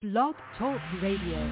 Blog Talk Radio.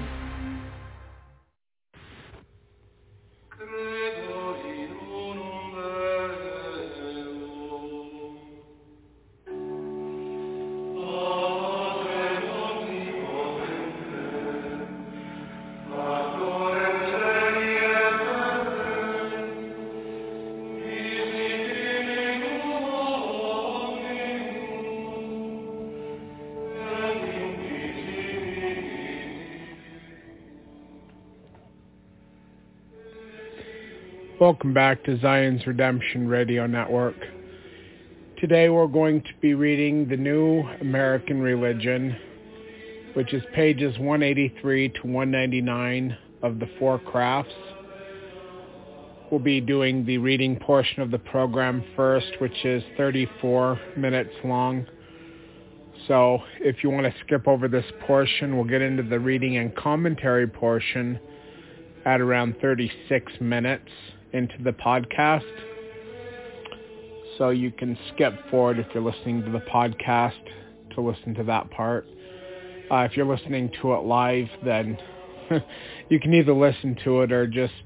Welcome back to Zion's Redemption Radio Network. Today we're going to be reading The New American Religion, which is pages 183 to 199 of the Four Crafts. We'll be doing the reading portion of the program first, which is 34 minutes long. So if you want to skip over this portion, we'll get into the reading and commentary portion at around 36 minutes into the podcast. So you can skip forward if you're listening to the podcast to listen to that part. If you're listening to it live, then you can either listen to it or just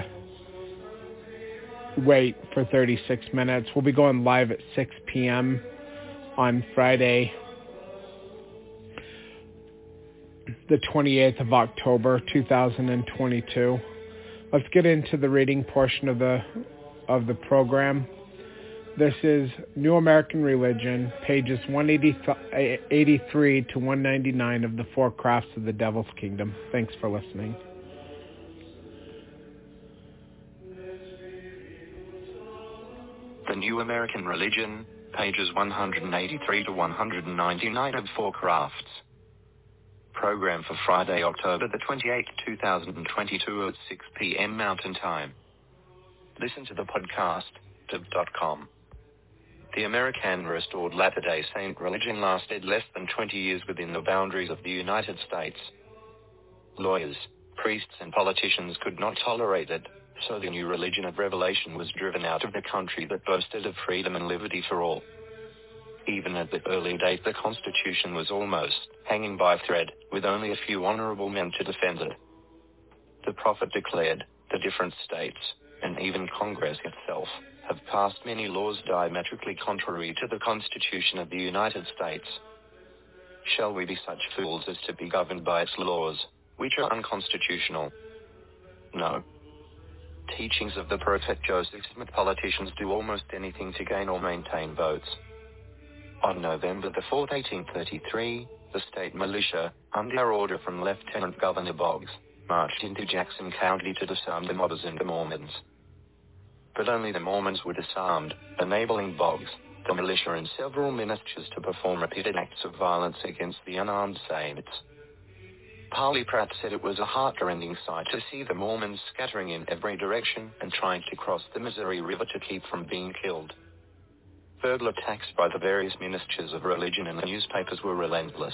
wait for 36 minutes. We'll be going live at 6 p.m. on Friday, the 28th of October, 2022. Let's get into the reading portion of the program. This is New American Religion, pages 183 to 199 of the Four Crafts of the Devil's Kingdom. Thanks for listening. The New American Religion, pages 183 to 199 of Four Crafts. Program for Friday, October the 28th, 2022 at 6 p.m. Mountain Time. Listen to the podcast, div.com. The American Restored Latter-day Saint religion lasted less than 20 years within the boundaries of the United States. Lawyers, priests and politicians could not tolerate it, so the new religion of revelation was driven out of the country that boasted of freedom and liberty for all. Even at the early date, the Constitution was almost hanging by a thread, with only a few honorable men to defend it. The prophet declared, the different states, and even Congress itself, have passed many laws diametrically contrary to the Constitution of the United States. Shall we be such fools as to be governed by its laws, which are unconstitutional? No. Teachings of the prophet Joseph Smith: politicians do almost anything to gain or maintain votes. On November the 4th, 1833, the state militia, under order from Lieutenant Governor Boggs, marched into Jackson County to disarm the mobbers and the Mormons. But only the Mormons were disarmed, enabling Boggs, the militia and several ministers to perform repeated acts of violence against the unarmed saints. Parley Pratt said it was a heart-rending sight to see the Mormons scattering in every direction and trying to cross the Missouri River to keep from being killed. Verbal attacks by the various ministers of religion and the newspapers were relentless.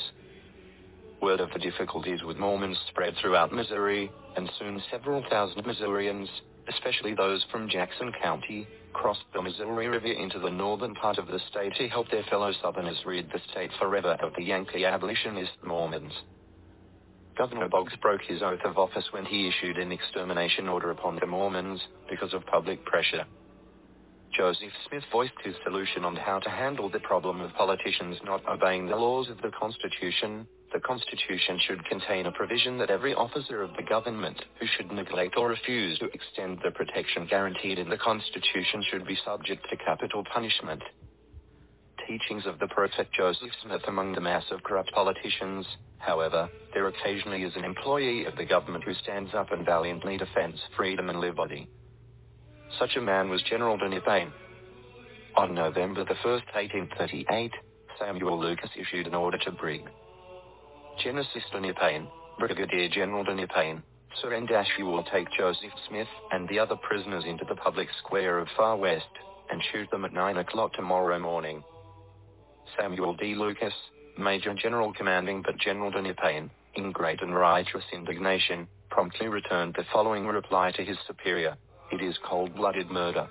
Word of the difficulties with Mormons spread throughout Missouri, and soon several thousand Missourians, especially those from Jackson County, crossed the Missouri River into the northern part of the state to help their fellow Southerners rid the state forever of the Yankee abolitionist Mormons. Governor Boggs broke his oath of office when he issued an extermination order upon the Mormons, because of public pressure. Joseph Smith voiced his solution on how to handle the problem of politicians not obeying the laws of the Constitution. The Constitution should contain a provision that every officer of the government who should neglect or refuse to extend the protection guaranteed in the Constitution should be subject to capital punishment. Teachings of the prophet Joseph Smith: among the mass of corrupt politicians, however, there occasionally is an employee of the government who stands up and valiantly defends freedom and liberty. Such a man was General Denny Payne. On November the 1st, 1838, Samuel Lucas issued an order to Brig. Genesis Denny Payne, Brigadier General Denny Payne, surrender. You will take Joseph Smith and the other prisoners into the public square of Far West, and shoot them at 9 o'clock tomorrow morning. Samuel D. Lucas, Major General commanding but General Denny Payne, in great and righteous indignation, promptly returned the following reply to his superior: it is cold-blooded murder.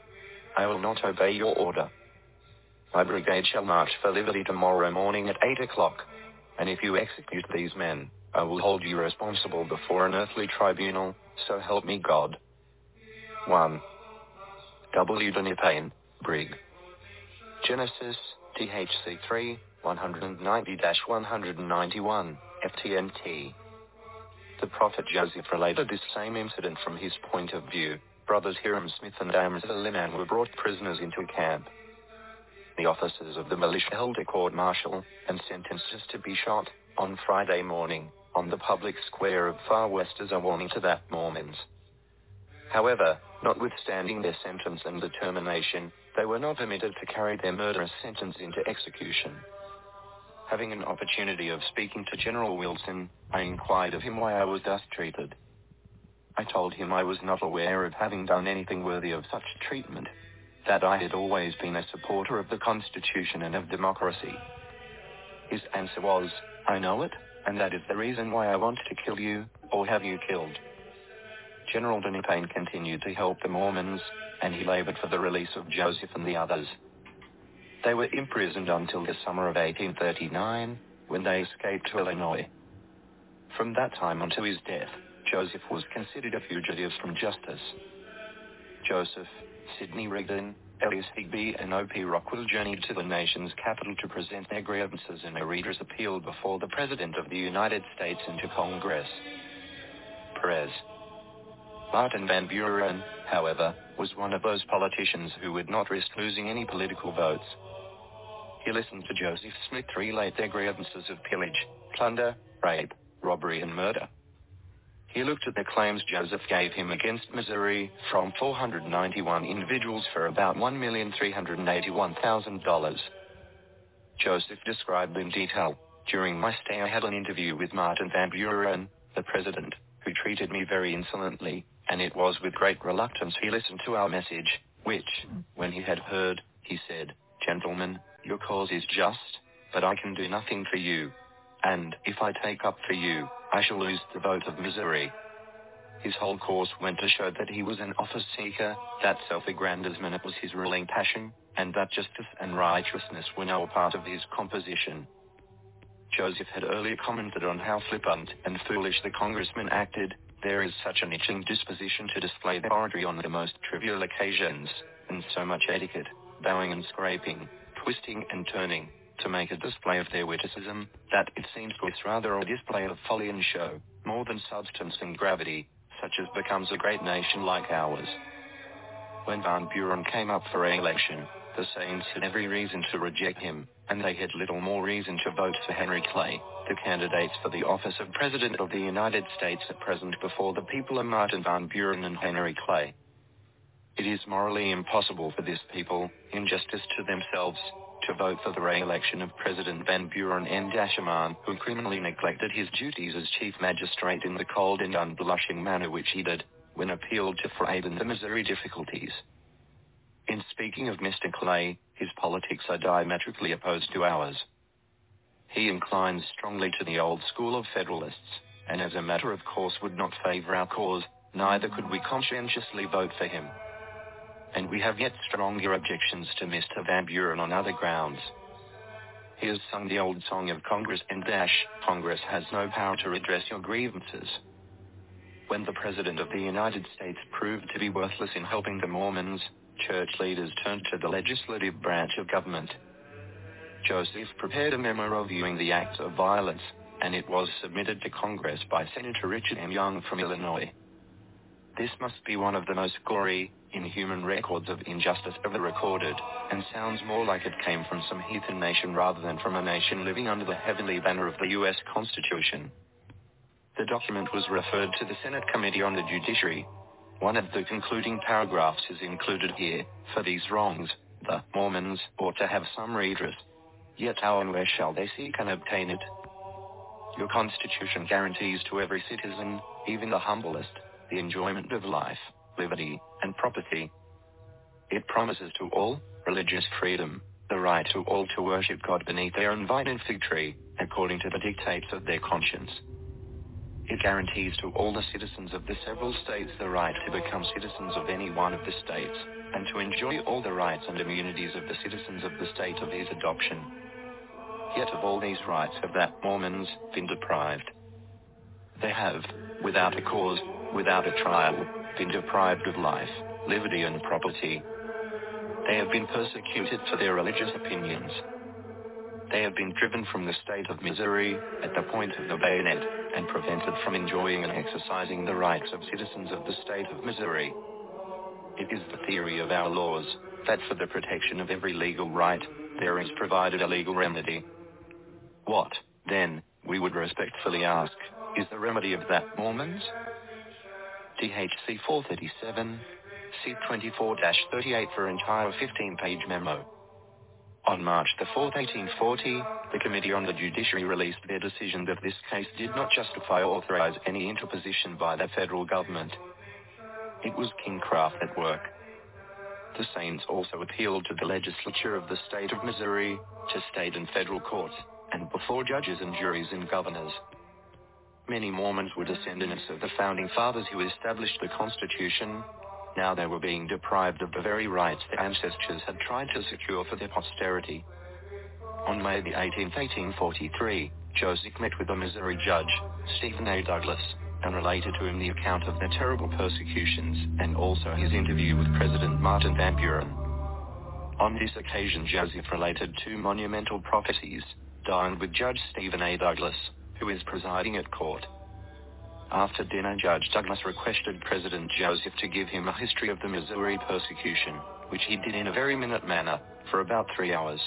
I will not obey your order. My brigade shall march for liberty tomorrow morning at 8 o'clock. and if you execute these men, I will hold you responsible before an earthly tribunal, so help me God. 1. W. Dunipain, Brig. Genesis, THC 3, 190-191, FTNT. The prophet Joseph related this same incident from his point of view. Brothers Hiram Smith and Amza Liman were brought prisoners into camp. The officers of the militia held a court-martial, and sentenced us to be shot, on Friday morning, on the public square of Far West as a warning to the Mormons. However, notwithstanding their sentence and determination, they were not permitted to carry their murderous sentence into execution. Having an opportunity of speaking to General Wilson, I inquired of him why I was thus treated. I told him I was not aware of having done anything worthy of such treatment, that I had always been a supporter of the Constitution and of democracy. His answer was, I know it, and that is the reason why I want to kill you, or have you killed. General Dunipain continued to help the Mormons, and he labored for the release of Joseph and the others. They were imprisoned until the summer of 1839, when they escaped to Illinois. From that time until his death, Joseph was considered a fugitive from justice. Joseph, Sidney Rigdon, Elias Higbee and O.P. Rockwell journeyed to the nation's capital to present their grievances in a redress appeal before the President of the United States and to Congress. Perez. Martin Van Buren, however, was one of those politicians who would not risk losing any political votes. He listened to Joseph Smith relate their grievances of pillage, plunder, rape, robbery and murder. He looked at the claims Joseph gave him against Missouri from 491 individuals for about $1,381,000. Joseph described in detail, during my stay I had an interview with Martin Van Buren, the president, who treated me very insolently, and it was with great reluctance he listened to our message, which, when he had heard, he said, Gentlemen, your cause is just, but I can do nothing for you. And, if I take up for you, I shall lose the vote of Missouri. His whole course went to show that he was an office seeker, that self-aggrandizement was his ruling passion, and that justice and righteousness were no part of his composition. Joseph had earlier commented on how flippant and foolish the congressman acted. There is such an itching disposition to display their oratory on the most trivial occasions, and so much etiquette, bowing and scraping, twisting and turning, to make a display of their witticism, that it seems to us rather a display of folly and show, more than substance and gravity, such as becomes a great nation like ours. When Van Buren came up for re-election, the Saints had every reason to reject him, and they had little more reason to vote for Henry Clay, the candidates for the office of President of the United States at present before the people are Martin Van Buren and Henry Clay. It is morally impossible for this people, in justice to themselves, to vote for the re-election of President Van Buren N. Dashaman, who criminally neglected his duties as Chief Magistrate in the cold and unblushing manner which he did, when appealed to for aid in the Missouri difficulties. In speaking of Mr. Clay, his politics are diametrically opposed to ours. He inclines strongly to the old school of Federalists, and as a matter of course would not favor our cause, neither could we conscientiously vote for him. And we have yet stronger objections to Mr. Van Buren on other grounds. He has sung the old song of Congress and Congress has no power to redress your grievances. When the President of the United States proved to be worthless in helping the Mormons, church leaders turned to the legislative branch of government. Joseph prepared a memo reviewing the acts of violence, and it was submitted to Congress by Senator Richard M. Young from Illinois. This must be one of the most gory, inhuman records of injustice ever recorded, and sounds more like it came from some heathen nation rather than from a nation living under the heavenly banner of the U.S. Constitution. The document was referred to the Senate Committee on the Judiciary. One of the concluding paragraphs is included here. For these wrongs, the Mormons ought to have some redress. Yet how and where shall they seek and obtain it? Your Constitution guarantees to every citizen, even the humblest, the enjoyment of life, liberty, and property. It promises to all religious freedom, the right to all to worship God beneath their own vine and fig tree, according to the dictates of their conscience. It guarantees to all the citizens of the several states the right to become citizens of any one of the states, and to enjoy all the rights and immunities of the citizens of the state of his adoption. Yet of all these rights have the Mormons been deprived. They have, without a cause, without a trial, been deprived of life, liberty and property. They have been persecuted for their religious opinions. They have been driven from the state of Missouri, at the point of the bayonet, and prevented from enjoying and exercising the rights of citizens of the state of Missouri. It is the theory of our laws, that for the protection of every legal right, there is provided a legal remedy. What, then, we would respectfully ask, is the remedy of that Mormons? DHC 437, C 24-38 for entire 15-page memo. On March 4, 1840, the Committee on the Judiciary released their decision that this case did not justify or authorize any interposition by the federal government. It was Kingcraft at work. The Saints also appealed to the legislature of the state of Missouri, to state and federal courts, and before judges and juries and governors. Many Mormons were descendants of the Founding Fathers who established the Constitution. Now they were being deprived of the very rights their ancestors had tried to secure for their posterity. On May 18, 1843, Joseph met with a Missouri judge, Stephen A. Douglas, and related to him the account of their terrible persecutions, and also his interview with President Martin Van Buren. On this occasion Joseph related two monumental prophecies, dined with Judge Stephen A. Douglas, who is presiding at court. After dinner Judge Douglas requested President Joseph to give him a history of the Missouri persecution, which he did in a very minute manner, for about 3 hours.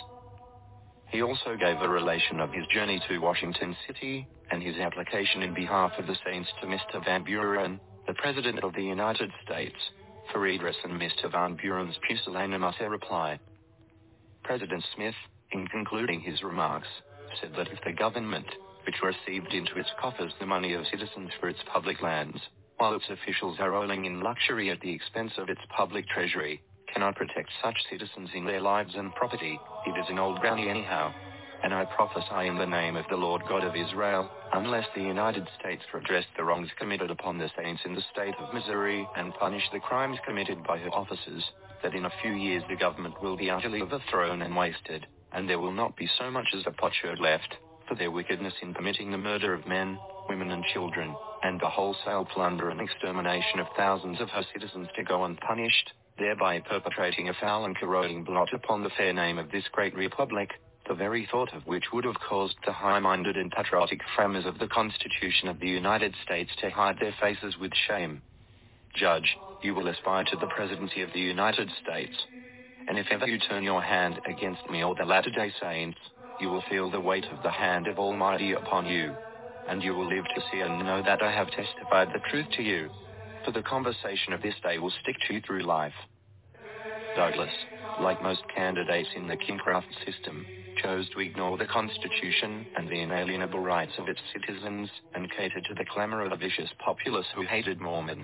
He also gave a relation of his journey to Washington City, and his application in behalf of the Saints to Mr. Van Buren, the President of the United States, for redress, and Mr. Van Buren's pusillanimous reply. President Smith, in concluding his remarks, said that if the government, which received into its coffers the money of citizens for its public lands, while its officials are rolling in luxury at the expense of its public treasury, cannot protect such citizens in their lives and property, it is an old brownie anyhow. And I prophesy in the name of the Lord God of Israel, unless the United States redress the wrongs committed upon the saints in the state of Missouri and punish the crimes committed by her officers, that in a few years the government will be utterly overthrown and wasted, and there will not be so much as a potsherd left, for their wickedness in permitting the murder of men, women and children, and the wholesale plunder and extermination of thousands of her citizens to go unpunished, thereby perpetrating a foul and corroding blot upon the fair name of this great republic, the very thought of which would have caused the high-minded and patriotic framers of the Constitution of the United States to hide their faces with shame. Judge, you will aspire to the presidency of the United States. And if ever you turn your hand against me or the Latter-day Saints, you will feel the weight of the hand of Almighty upon you. And you will live to see and know that I have testified the truth to you. For the conversation of this day will stick to you through life. Douglas, like most candidates in the Kingcraft system, chose to ignore the Constitution and the inalienable rights of its citizens and cater to the clamor of a vicious populace who hated Mormons.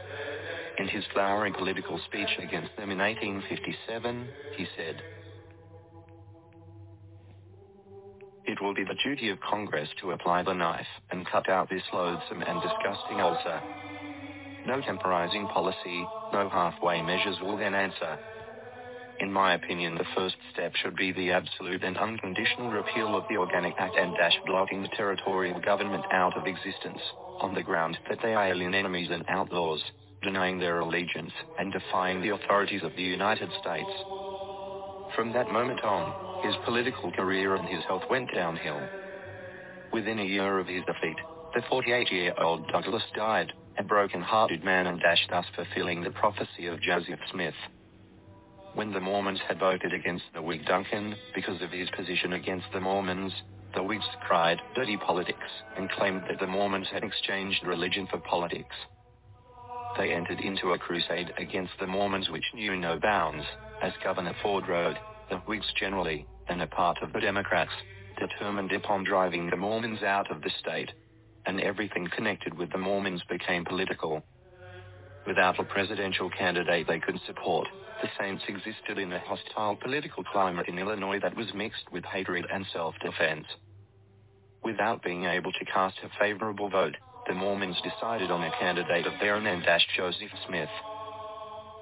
In his flowering political speech against them in 1857, he said, "It will be the duty of Congress to apply the knife and cut out this loathsome and disgusting ulcer. No temporizing policy, no halfway measures will then answer. In my opinion, the first step should be the absolute and unconditional repeal of the Organic Act and blotting the territorial government out of existence, on the ground that they are alien enemies and outlaws, denying their allegiance and defying the authorities of the United States." From that moment on, his political career and his health went downhill. Within a year of his defeat, the 48-year-old Douglas died, a broken-hearted man, and thus fulfilling the prophecy of Joseph Smith. When the Mormons had voted against the Whig Duncan because of his position against the Mormons, the Whigs cried dirty politics and claimed that the Mormons had exchanged religion for politics. They entered into a crusade against the Mormons which knew no bounds, as Governor Ford wrote, the Whigs generally, and a part of the Democrats, determined upon driving the Mormons out of the state, and everything connected with the Mormons became political. Without a presidential candidate they could support, the Saints existed in a hostile political climate in Illinois that was mixed with hatred and self-defense. Without being able to cast a favorable vote, the Mormons decided on a candidate of their own and Joseph Smith.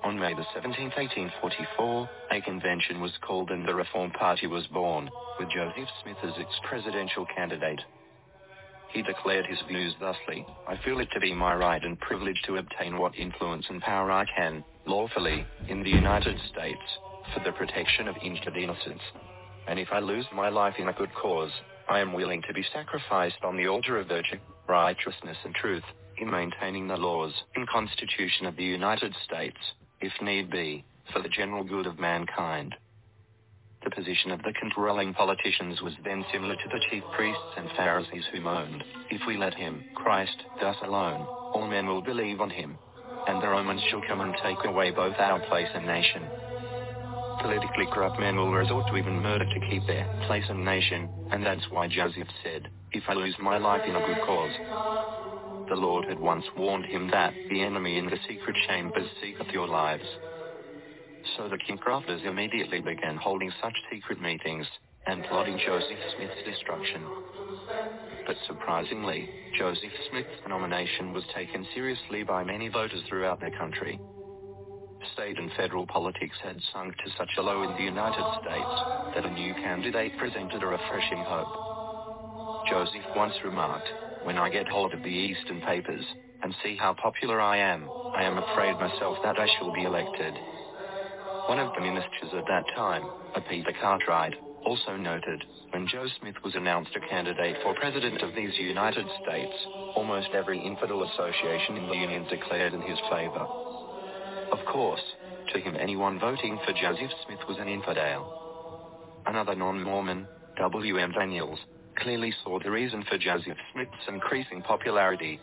On May the 17th, 1844, a convention was called and the Reform Party was born, with Joseph Smith as its presidential candidate. He declared his views thusly: "I feel it to be my right and privilege to obtain what influence and power I can, lawfully, in the United States, for the protection of injured innocence. And if I lose my life in a good cause, I am willing to be sacrificed on the altar of virtue, righteousness and truth, in maintaining the laws and Constitution of the United States, if need be, for the general good of mankind." The position of the controlling politicians was then similar to the chief priests and Pharisees who moaned, "If we let him, Christ, thus alone, all men will believe on him. And the Romans shall come and take away both our place and nation." Politically corrupt men will resort to even murder to keep their place and nation, and that's why Joseph said, "If I lose my life in a good cause." The Lord had once warned him that the enemy in the secret chambers seeketh your lives. So the kingcrafters immediately began holding such secret meetings, and plotting Joseph Smith's destruction. But surprisingly, Joseph Smith's nomination was taken seriously by many voters throughout the country. State and federal politics had sunk to such a low in the United States that a new candidate presented a refreshing hope. Joseph once remarked, "When I get hold of the Eastern papers, and see how popular I am afraid myself that I shall be elected." One of the ministers at that time, a Peter Cartwright, also noted, "When Joe Smith was announced a candidate for president of these United States, almost every infidel association in the Union declared in his favor." Of course, to him anyone voting for Joseph Smith was an infidel. Another non-Mormon, W.M. Daniels, clearly saw the reason for Joseph Smith's increasing popularity.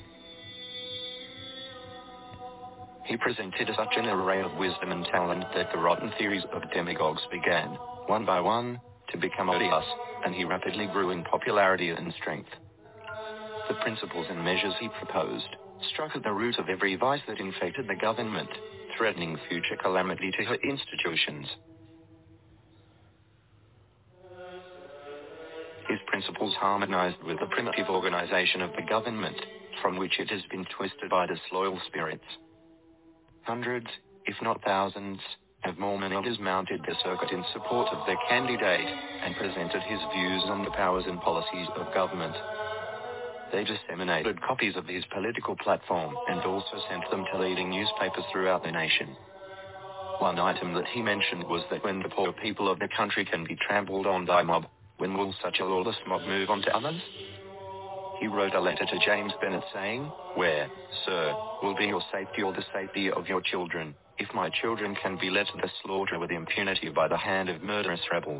He presented such an array of wisdom and talent that the rotten theories of demagogues began, one by one, to become odious, and he rapidly grew in popularity and strength. The principles and measures he proposed struck at the root of every vice that infected the government, threatening future calamity to her institutions. His principles harmonized with the primitive organization of the government, from which it has been twisted by disloyal spirits. Hundreds, if not thousands, of Mormon elders mounted their circuit in support of their candidate, and presented his views on the powers and policies of government. They disseminated copies of his political platform and also sent them to leading newspapers throughout the nation. One item that he mentioned was that when the poor people of the country can be trampled on by mob, when will such a lawless mob move on to others? He wrote a letter to James Bennett saying, "Where, sir, will be your safety or the safety of your children, if my children can be led to the slaughter with impunity by the hand of murderous rebels?"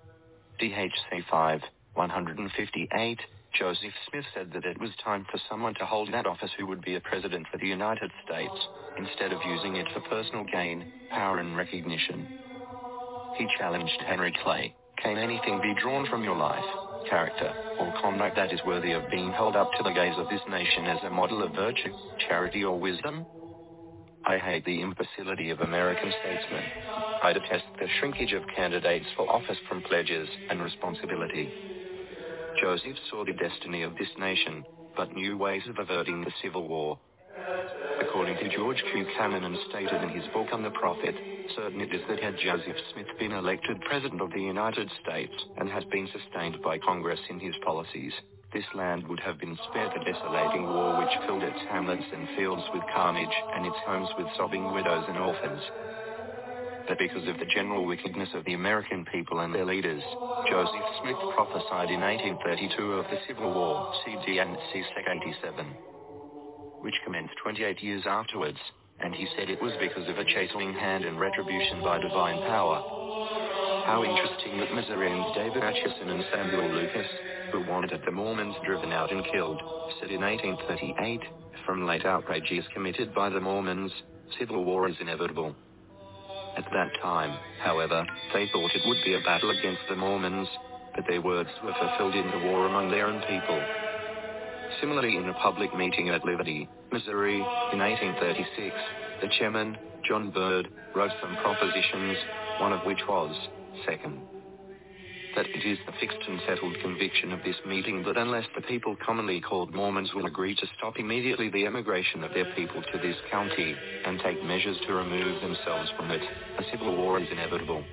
DHC 5, 158, Joseph Smith said that it was time for someone to hold that office who would be a president for the United States, instead of using it for personal gain, power and recognition. He challenged Henry Clay, "Can anything be drawn from your life, character, or conduct that is worthy of being held up to the gaze of this nation as a model of virtue, charity or wisdom? I hate the imbecility of American statesmen. I detest the shrinkage of candidates for office from pledges and responsibility." Joseph saw the destiny of this nation, but new ways of averting the Civil War. According to George Q. Cannon stated in his book on the prophet, certain it is that had Joseph Smith been elected President of the United States and has been sustained by Congress in his policies, this land would have been spared the desolating war which filled its hamlets and fields with carnage and its homes with sobbing widows and orphans. But because of the general wickedness of the American people and their leaders, Joseph Smith prophesied in 1832 of the Civil War, C.D.C. Sec. 87, which commenced 28 years afterwards, and he said it was because of a chastening hand and retribution by divine power. How interesting that Missourians David Atchison and Samuel Lucas, who wanted the Mormons driven out and killed, said in 1838, "From late outrages committed by the Mormons, civil war is inevitable." At that time, however, they thought it would be a battle against the Mormons, but their words were fulfilled in the war among their own people. Similarly, in a public meeting at Liberty, Missouri, in 1836, the chairman, John Bird, wrote some propositions, one of which was, second, that it is the fixed and settled conviction of this meeting that unless the people commonly called Mormons will agree to stop immediately the emigration of their people to this county, and take measures to remove themselves from it, a civil war is inevitable.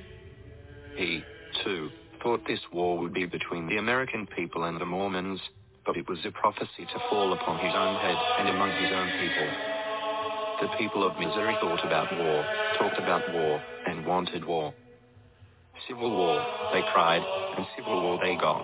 He, too, thought this war would be between the American people and the Mormons, but it was a prophecy to fall upon his own head and among his own people. The people of Missouri thought about war, talked about war, and wanted war. Civil war, they cried, and civil war they got.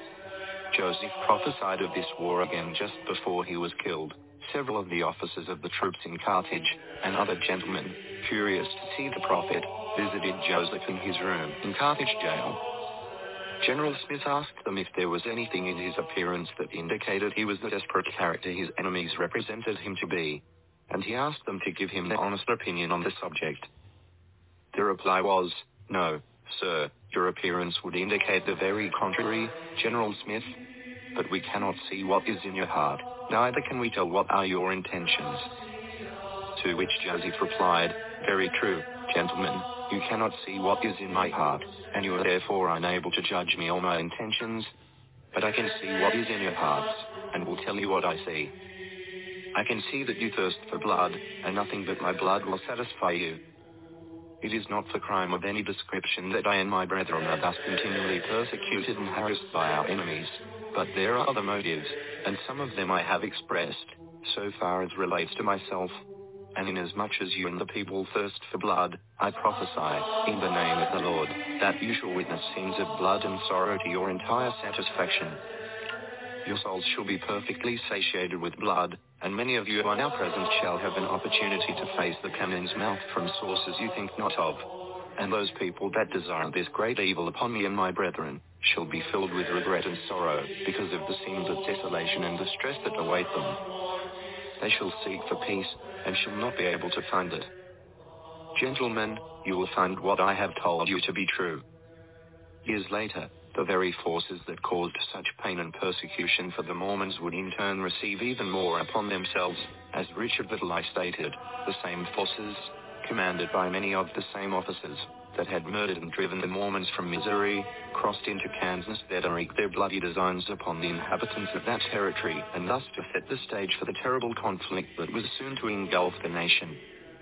Joseph prophesied of this war again just before he was killed. Several of the officers of the troops in Carthage, and other gentlemen, curious to see the prophet, visited Joseph in his room in Carthage jail. General Smith asked them if there was anything in his appearance that indicated he was the desperate character his enemies represented him to be, and he asked them to give him their honest opinion on the subject. The reply was, "No, sir, your appearance would indicate the very contrary, General Smith. But we cannot see what is in your heart, neither can we tell what are your intentions." To which Joseph replied, "Very true, gentlemen, you cannot see what is in my heart, and you are therefore unable to judge me or my intentions. But I can see what is in your hearts, and will tell you what I see. I can see that you thirst for blood, and nothing but my blood will satisfy you. It is not for crime of any description that I and my brethren are thus continually persecuted and harassed by our enemies, but there are other motives, and some of them I have expressed, so far as relates to myself. And inasmuch as you and the people thirst for blood, I prophesy, in the name of the Lord, that you shall witness scenes of blood and sorrow to your entire satisfaction. Your souls shall be perfectly satiated with blood, and many of you who are now present shall have an opportunity to face the cannon's mouth from sources you think not of. And those people that desire this great evil upon me and my brethren, shall be filled with regret and sorrow, because of the scenes of desolation and distress that await them. They shall seek for peace, and shall not be able to find it. Gentlemen, you will find what I have told you to be true." Years later, the very forces that caused such pain and persecution for the Mormons would in turn receive even more upon themselves, as Richard Liddell stated, the same forces, commanded by many of the same officers, that had murdered and driven the Mormons from Missouri, crossed into Kansas there to wreak their bloody designs upon the inhabitants of that territory, and thus to set the stage for the terrible conflict that was soon to engulf the nation.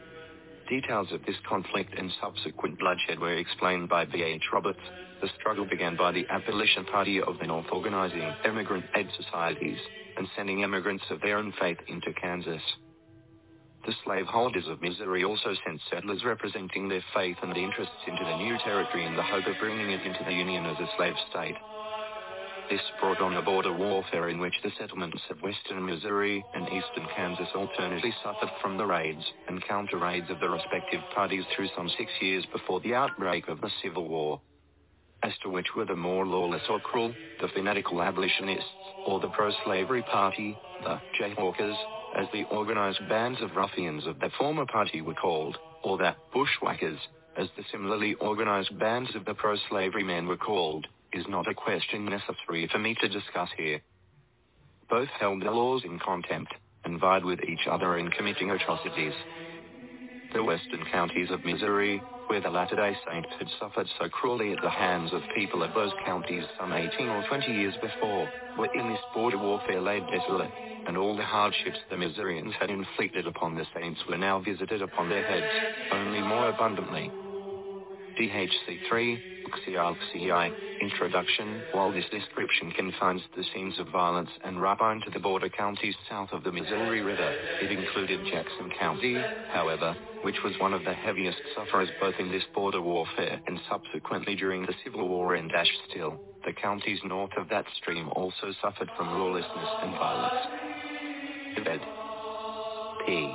Details of this conflict and subsequent bloodshed were explained by B.H. Roberts. The struggle began by the Abolition Party of the North organizing immigrant aid societies, and sending immigrants of their own faith into Kansas. The slaveholders of Missouri also sent settlers representing their faith and interests into the new territory in the hope of bringing it into the Union as a slave state. This brought on a border warfare in which the settlements of western Missouri and eastern Kansas alternately suffered from the raids and counter-raids of the respective parties through some 6 years before the outbreak of the Civil War. As to which were the more lawless or cruel, the fanatical abolitionists, or the pro-slavery party, the Jayhawkers, as the organized bands of ruffians of the former party were called, or the bushwhackers, as the similarly organized bands of the pro-slavery men were called, is not a question necessary for me to discuss here. Both held the laws in contempt, and vied with each other in committing atrocities. The western counties of Missouri, where the Latter-day Saints had suffered so cruelly at the hands of people of those counties some 18 or 20 years before, were in this border warfare laid desolate, and all the hardships the Missourians had inflicted upon the Saints were now visited upon their heads, only more abundantly. DHC 3, UXCI, Introduction. While this description confines the scenes of violence and rapine to the border counties south of the Missouri River, it included Jackson County, however, which was one of the heaviest sufferers both in this border warfare and subsequently during the Civil War, and still, the counties north of that stream also suffered from lawlessness and violence. Ed. P.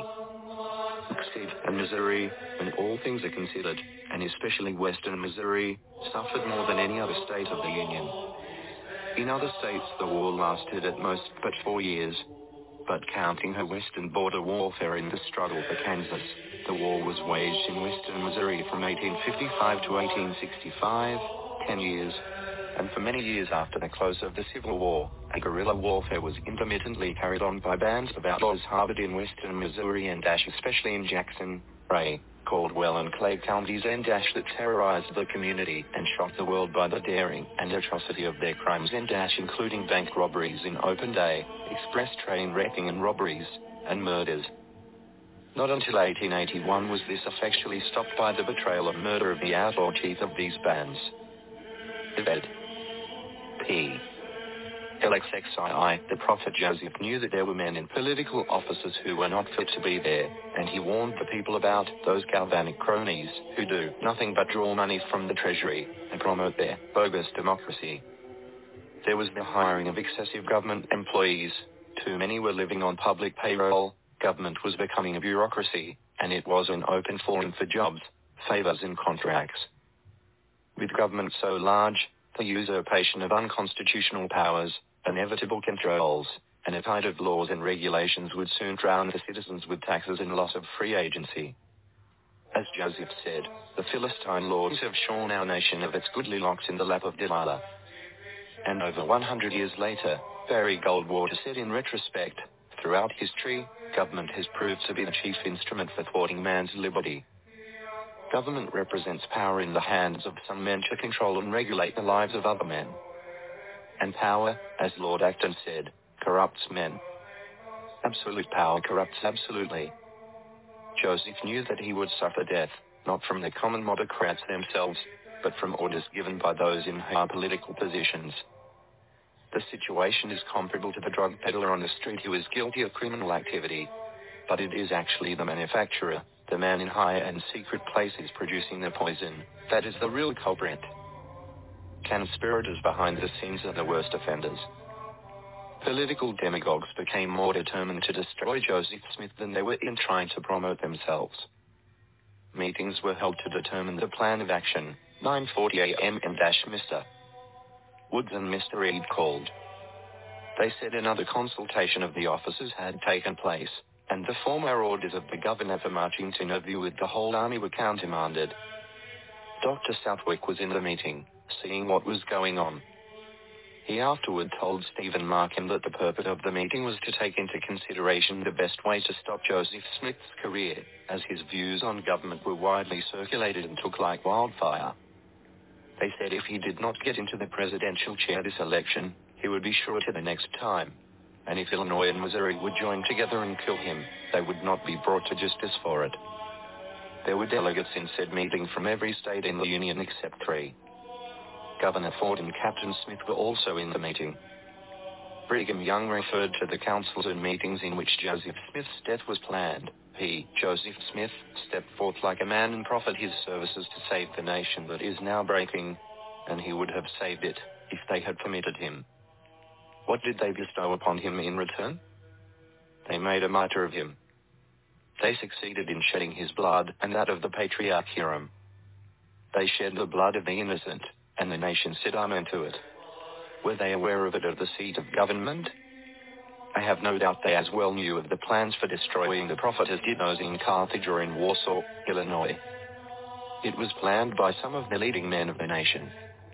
And Missouri, when all things are considered, and especially western Missouri, suffered more than any other state of the Union. In other states the war lasted at most but 4 years. But counting her western border warfare in the struggle for Kansas, the war was waged in western Missouri from 1855 to 1865, 10 years. And for many years after the close of the Civil War, a guerrilla warfare was intermittently carried on by bands of outlaws harbored in western Missouri and especially in Jackson, Ray, Caldwell and Clay counties that terrorized the community and shocked the world by the daring and atrocity of their crimes including bank robberies in open day, express train wrecking and robberies, and murders. Not until 1881 was this effectually stopped by the betrayal and murder of the outlaw chief of these bands. Ed. P. LXXII, the prophet Joseph knew that there were men in political offices who were not fit to be there, and he warned the people about those galvanic cronies who do nothing but draw money from the treasury and promote their bogus democracy. There was the hiring of excessive government employees. Too many were living on public payroll. Government was becoming a bureaucracy, and it was an open forum for jobs, favors and contracts. With government so large, the usurpation of unconstitutional powers, inevitable controls, and a tide of laws and regulations would soon drown the citizens with taxes and loss of free agency. As Joseph said, the Philistine lords have shorn our nation of its goodly locks in the lap of Delilah. And over 100 years later, Barry Goldwater said in retrospect, throughout history, government has proved to be the chief instrument for thwarting man's liberty. Government represents power in the hands of some men to control and regulate the lives of other men. And power, as Lord Acton said, corrupts men. Absolute power corrupts absolutely. Joseph knew that he would suffer death, not from the common mobocrats themselves, but from orders given by those in high political positions. The situation is comparable to the drug peddler on the street who is guilty of criminal activity, but it is actually the manufacturer, the man in high and secret places producing the poison, that is the real culprit. Conspirators behind the scenes are the worst offenders. Political demagogues became more determined to destroy Joseph Smith than they were in trying to promote themselves. Meetings were held to determine the plan of action. 9:40 a.m. and Mr. Woods and Mr. Reed called. They said another consultation of the officers had taken place, and the former orders of the governor for marching to Nauvoo with the whole army were countermanded. Dr. Southwick was in the meeting, seeing what was going on. He afterward told Stephen Markham that the purpose of the meeting was to take into consideration the best way to stop Joseph Smith's career, as his views on government were widely circulated and took like wildfire. They said if he did not get into the presidential chair this election, he would be sure to the next time. And if Illinois and Missouri would join together and kill him, they would not be brought to justice for it. There were delegates in said meeting from every state in the Union except 3. Governor Ford and Captain Smith were also in the meeting. Brigham Young referred to the councils and meetings in which Joseph Smith's death was planned. He, Joseph Smith, stepped forth like a man and proffered his services to save the nation that is now breaking, and he would have saved it if they had permitted him. What did they bestow upon him in return? They made a martyr of him. They succeeded in shedding his blood and that of the patriarch Hiram. They shed the blood of the innocent, and the nation said amen to it. Were they aware of it at the seat of government? I have no doubt they as well knew of the plans for destroying the prophet as did those in Carthage or in Warsaw, Illinois. It was planned by some of the leading men of the nation.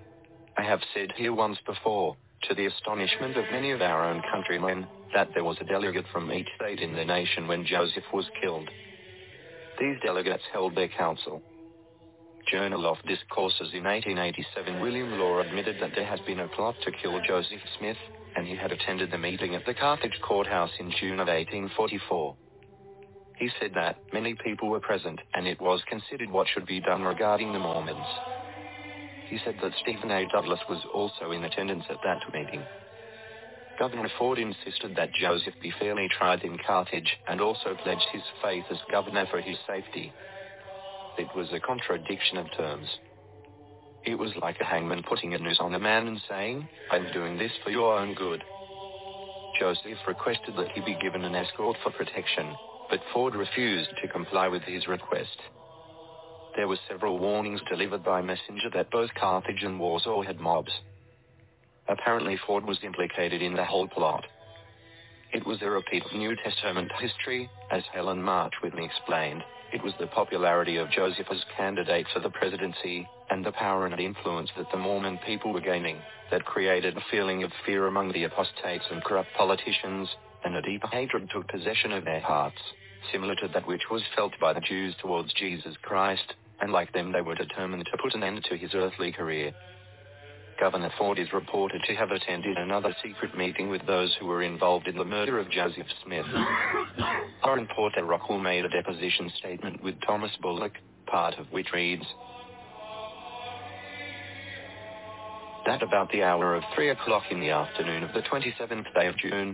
I have said here once before, to the astonishment of many of our own countrymen, that there was a delegate from each state in the nation when Joseph was killed. These delegates held their council. Journal of Discourses in 1887, William Law admitted that there had been a plot to kill Joseph Smith, and he had attended the meeting at the Carthage courthouse in June of 1844. He said that many people were present, and it was considered what should be done regarding the Mormons. He said that Stephen A. Douglas was also in attendance at that meeting. Governor Ford insisted that Joseph be fairly tried in Carthage, and also pledged his faith as governor for his safety. It was a contradiction of terms. It was like a hangman putting a noose on a man and saying, "I'm doing this for your own good." Joseph requested that he be given an escort for protection, but Ford refused to comply with his request. There were several warnings delivered by messenger that both Carthage and Warsaw had mobs. Apparently Ford was implicated in the whole plot. It was a repeat of New Testament history, as Helen March Whitney explained. It was the popularity of Joseph as candidate for the presidency, and the power and influence that the Mormon people were gaining, that created a feeling of fear among the apostates and corrupt politicians, and a deep hatred took possession of their hearts. similar to that which was felt by the Jews towards Jesus Christ, and like them they were determined to put an end to his earthly career. Governor Ford is reported to have attended another secret meeting with those who were involved in the murder of Joseph Smith. Aaron Porter Rockwell made a deposition statement with Thomas Bullock, part of which reads, that about the hour of 3 o'clock in the afternoon of the 27th day of June,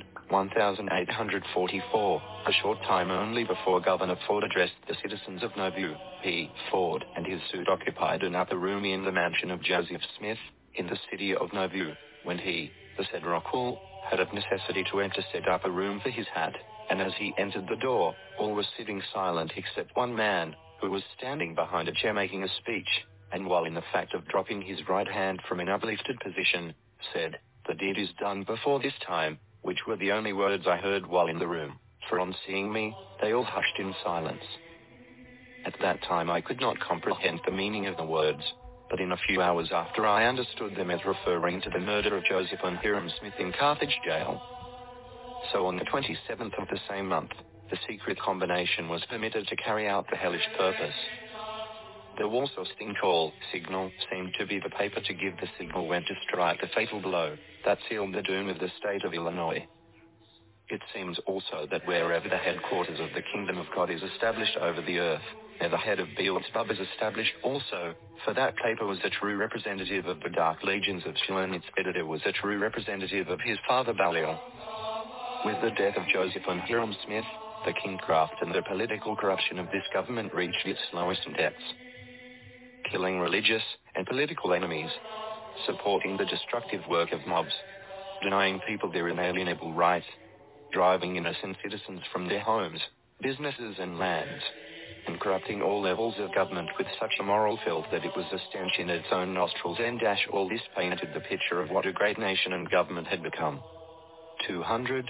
1844, a short time only before Governor Ford addressed the citizens of Nauvoo, P. Ford and his suite occupied an upper room in the mansion of Joseph Smith, in the city of Nauvoo, when he, the said Rockwell, had of necessity to enter said upper room for his hat, and as he entered the door, all were sitting silent except one man, who was standing behind a chair making a speech, and while in the fact of dropping his right hand from an uplifted position, said, the deed is done before this time, which were the only words I heard while in the room, for on seeing me, they all hushed in silence. At that time I could not comprehend the meaning of the words, but in a few hours after I understood them as referring to the murder of Joseph and Hiram Smith in Carthage jail. So on the 27th of the same month, the secret combination was permitted to carry out the hellish purpose. The Warsaw Sting Call signal seemed to be the paper to give the signal when to strike the fatal blow that sealed the doom of the state of Illinois. It seems also that wherever the headquarters of the kingdom of God is established over the earth, there the head of Beelzebub is established also, for that paper was a true representative of the dark legions of Sheol, and its editor was a true representative of his father Belial. With the death of Joseph and Hiram Smith, the kingcraft and the political corruption of this government reached its lowest depths. Killing religious and political enemies, supporting the destructive work of mobs, denying people their inalienable rights, driving innocent citizens from their homes, businesses and lands, and corrupting all levels of government with such a moral filth that it was a stench in its own nostrils, and all this painted the picture of what a great nation and government had become. 200.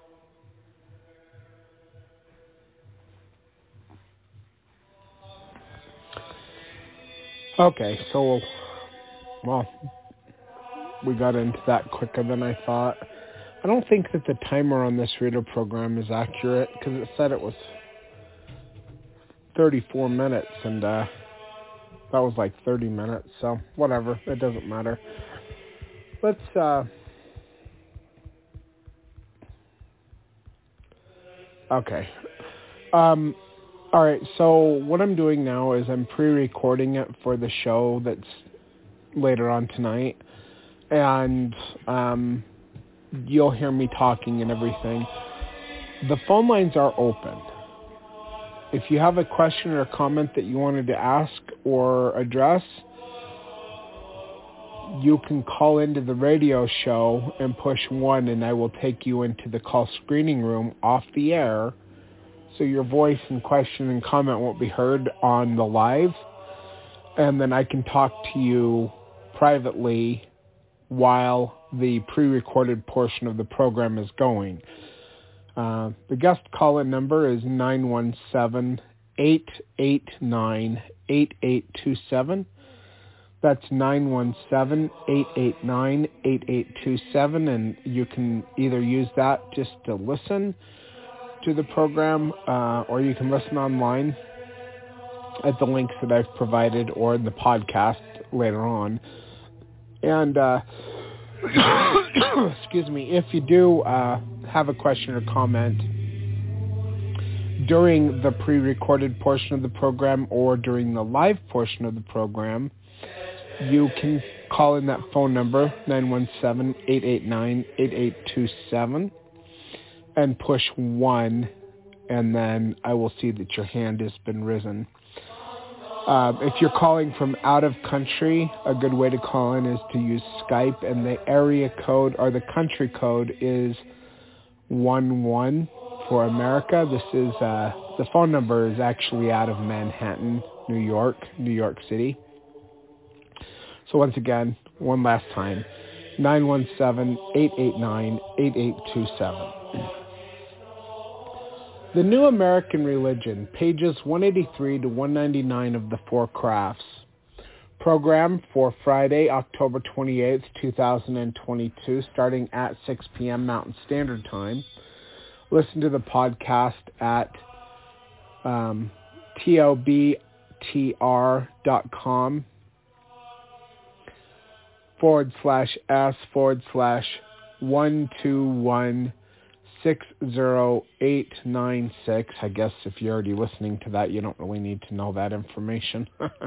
Okay, so, well, we got into that quicker than I thought. I don't think that the timer on this radio program is accurate, because it said it was 34 minutes, and that was like 30 minutes, so whatever, it doesn't matter. Let's, okay. Alright, so what I'm doing now is I'm pre-recording it for the show that's later on tonight, and you'll hear me talking and everything. The phone lines are open. If you have a question or a comment that you wanted to ask or address, you can call into the radio show and push 1, and I will take you into the call screening room off the air, so your voice and question and comment won't be heard on the live, and then I can talk to you privately while the pre-recorded portion of the program is going. The guest call-in number is 917-889-8827. That's 917-889-8827, and you can either use that just to listen to the program, or you can listen online at the links that I've provided or in the podcast later on. And excuse me, if you do have a question or comment during the pre-recorded portion of the program or during the live portion of the program, you can call in that phone number, 917-889-8827, and push 1, and then I will see that your hand has been risen. If you're calling from out of country, a good way to call in is to use Skype, and the area code or the country code is 11 for America. This is the phone number is actually out of Manhattan, New York City. So once again, one last time, 917-889-8827. The New American Religion, pages 183 to 199 of the Four Crafts. Program for Friday, October 28th, 2022, starting at 6 p.m. Mountain Standard Time. Listen to the podcast at TLBTR.com/s/121608696. I guess if you're already listening to that, you don't really need to know that information.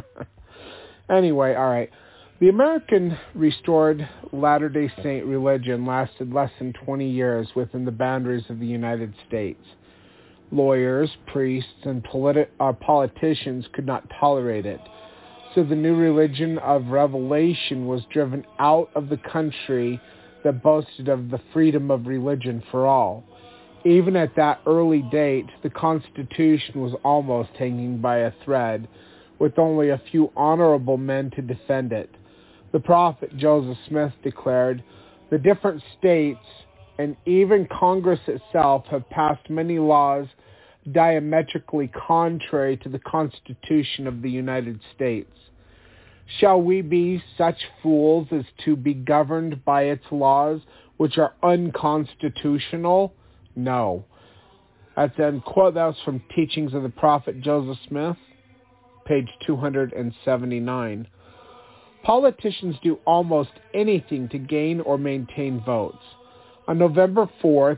Anyway, all right. The American Restored Latter-day Saint religion lasted less than 20 years within the boundaries of the United States. Lawyers, priests, and politicians could not tolerate it. So the new religion of revelation was driven out of the country that boasted of the freedom of religion for all. Even at that early date, the Constitution was almost hanging by a thread, with only a few honorable men to defend it. The prophet Joseph Smith declared, "The different states and even Congress itself have passed many laws diametrically contrary to the Constitution of the United States. Shall we be such fools as to be governed by its laws, which are unconstitutional? No." That's an end quote. That was from Teachings of the Prophet Joseph Smith, page 279. Politicians do almost anything to gain or maintain votes. On November 4th,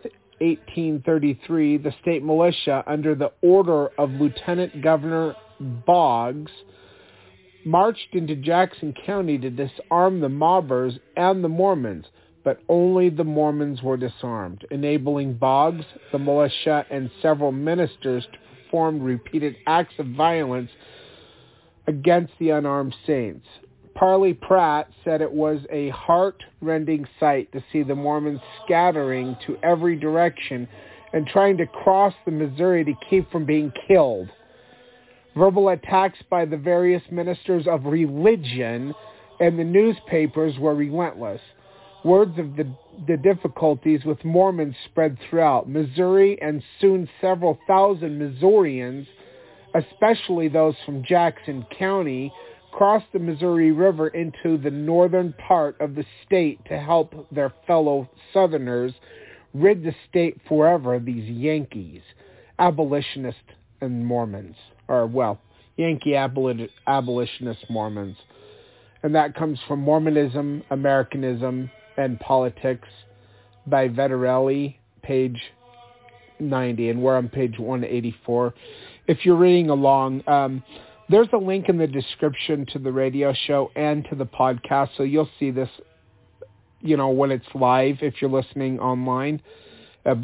1833, the state militia, under the order of Lieutenant Governor Boggs, marched into Jackson County to disarm the mobbers and the Mormons, but only the Mormons were disarmed, enabling Boggs, the militia, and several ministers to perform repeated acts of violence against the unarmed saints. Parley Pratt said it was a heart-rending sight to see the Mormons scattering to every direction and trying to cross the Missouri to keep from being killed. Verbal attacks by the various ministers of religion and the newspapers were relentless. Words of the difficulties with Mormons spread throughout Missouri, and soon several thousand Missourians, especially those from Jackson County, crossed the Missouri River into the northern part of the state to help their fellow Southerners rid the state forever of these Yankees, abolitionists and Mormons, Yankee abolitionist Mormons. And that comes from Mormonism, Americanism, and Politics by Vettorelli, page 90, and we're on page 184. If you're reading along, there's a link in the description to the radio show and to the podcast, so you'll see this, when it's live if you're listening online at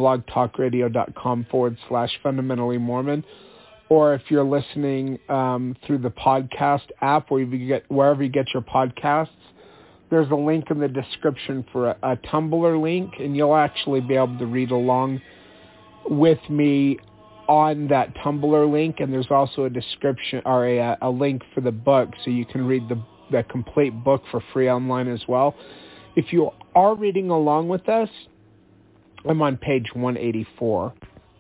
blogtalkradio.com/fundamentally Mormon, or if you're listening through the podcast app wherever you get your podcasts. There's a link in the description for a Tumblr link, and you'll actually be able to read along with me on that Tumblr link, and there's also a description or a link for the book, so you can read the complete book for free online as well. If you are reading along with us, I'm on page 184.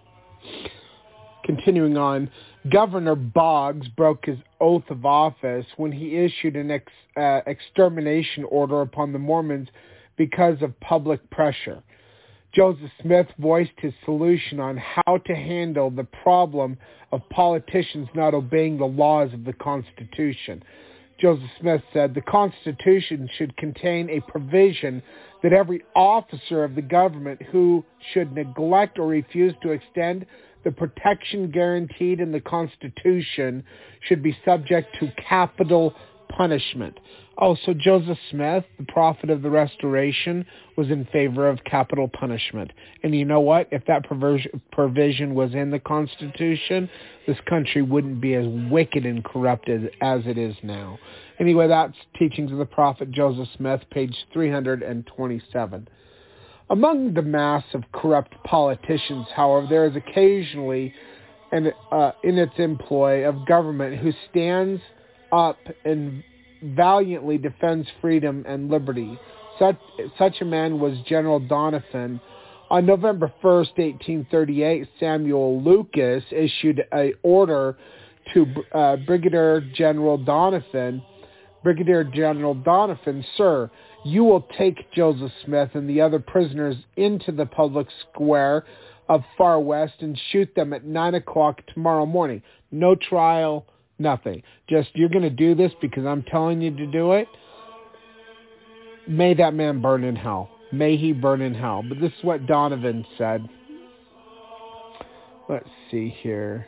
Continuing on, Governor Boggs broke his oath of office when he issued an extermination order upon the Mormons because of public pressure. Joseph Smith voiced his solution on how to handle the problem of politicians not obeying the laws of the Constitution. Joseph Smith said, "The Constitution should contain a provision that every officer of the government who should neglect or refuse to extend the protection guaranteed in the Constitution should be subject to capital punishment." Oh, so Joseph Smith, the prophet of the Restoration, was in favor of capital punishment. And you know what? If that provision was in the Constitution, this country wouldn't be as wicked and corrupt as it is now. Anyway, that's Teachings of the Prophet Joseph Smith, page 327. Among the mass of corrupt politicians, however, there is occasionally in its employ of government who stands up and valiantly defends freedom and liberty. Such a man was General Doniphan. On November 1st, 1838, Samuel Lucas issued an order to Brigadier General Doniphan, "Sir, you will take Joseph Smith and the other prisoners into the public square of Far West and shoot them at 9 o'clock tomorrow morning. No trial, nothing. Just, you're going to do this because I'm telling you to do it. May that man burn in hell. May he burn in hell. But this is what Donovan said. Let's see here.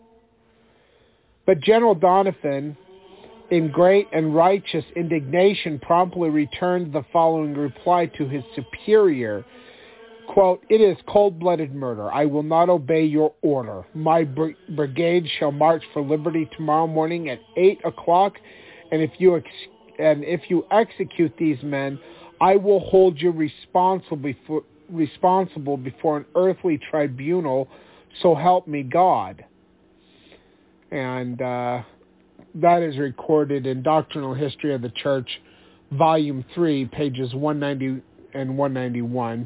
But General Donovan, in great and righteous indignation, promptly returned the following reply to his superior. Quote, "It is cold-blooded murder. I will not obey your order. My brigade shall march for liberty tomorrow morning at 8 o'clock, and if you execute these men, I will hold you responsible before an earthly tribunal, so help me God." And that is recorded in Doctrinal History of the Church, Volume 3, pages 190 and 191.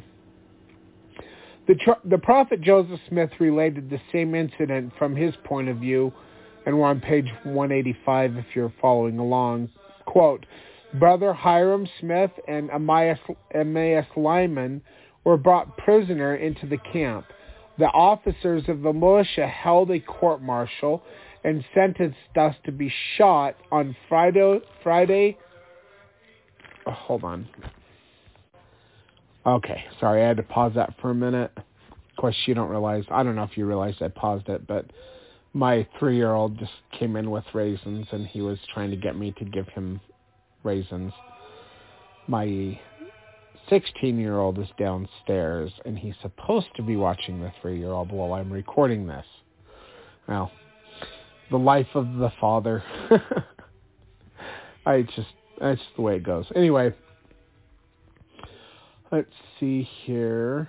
The prophet Joseph Smith related the same incident from his point of view, and we're on page 185 if you're following along. Quote, "Brother Hiram Smith and Emmaus Lyman were brought prisoner into the camp. The officers of the militia held a court-martial and sentenced us to be shot on Friday. Oh, hold on. Okay, sorry, I had to pause that for a minute. Of course, I don't know if you realized I paused it, but my 3-year-old just came in with raisins, and he was trying to get me to give him raisins. My 16-year-old is downstairs, and he's supposed to be watching the 3-year-old while I'm recording this. Well, the life of the father. That's just the way it goes. Anyway, let's see here.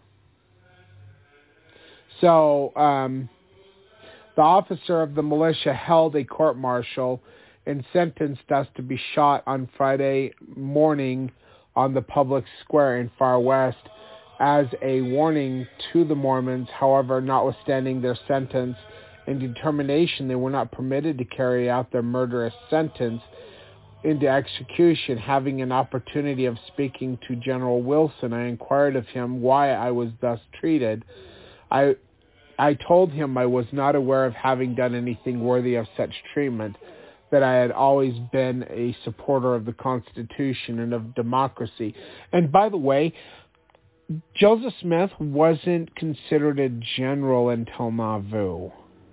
So, the officer of the militia held a court-martial and sentenced us to be shot on Friday morning on the public square in Far West as a warning to the Mormons. However, notwithstanding their sentence and determination, they were not permitted to carry out their murderous sentence into execution. Having an opportunity of speaking to General Wilson, I inquired of him why I was thus treated. I told him I was not aware of having done anything worthy of such treatment, that I had always been a supporter of the Constitution and of democracy. And by the way, Joseph Smith wasn't considered a general until Nauvoo.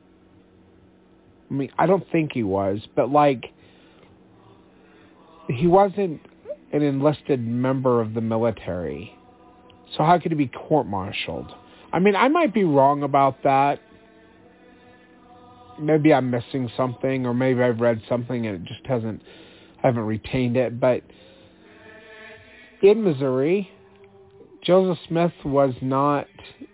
I mean, I don't think he was, but he wasn't an enlisted member of the military. So how could he be court-martialed? I mean, I might be wrong about that. Maybe I'm missing something, or maybe I've read something and it just I haven't retained it. But in Missouri, Joseph Smith was not...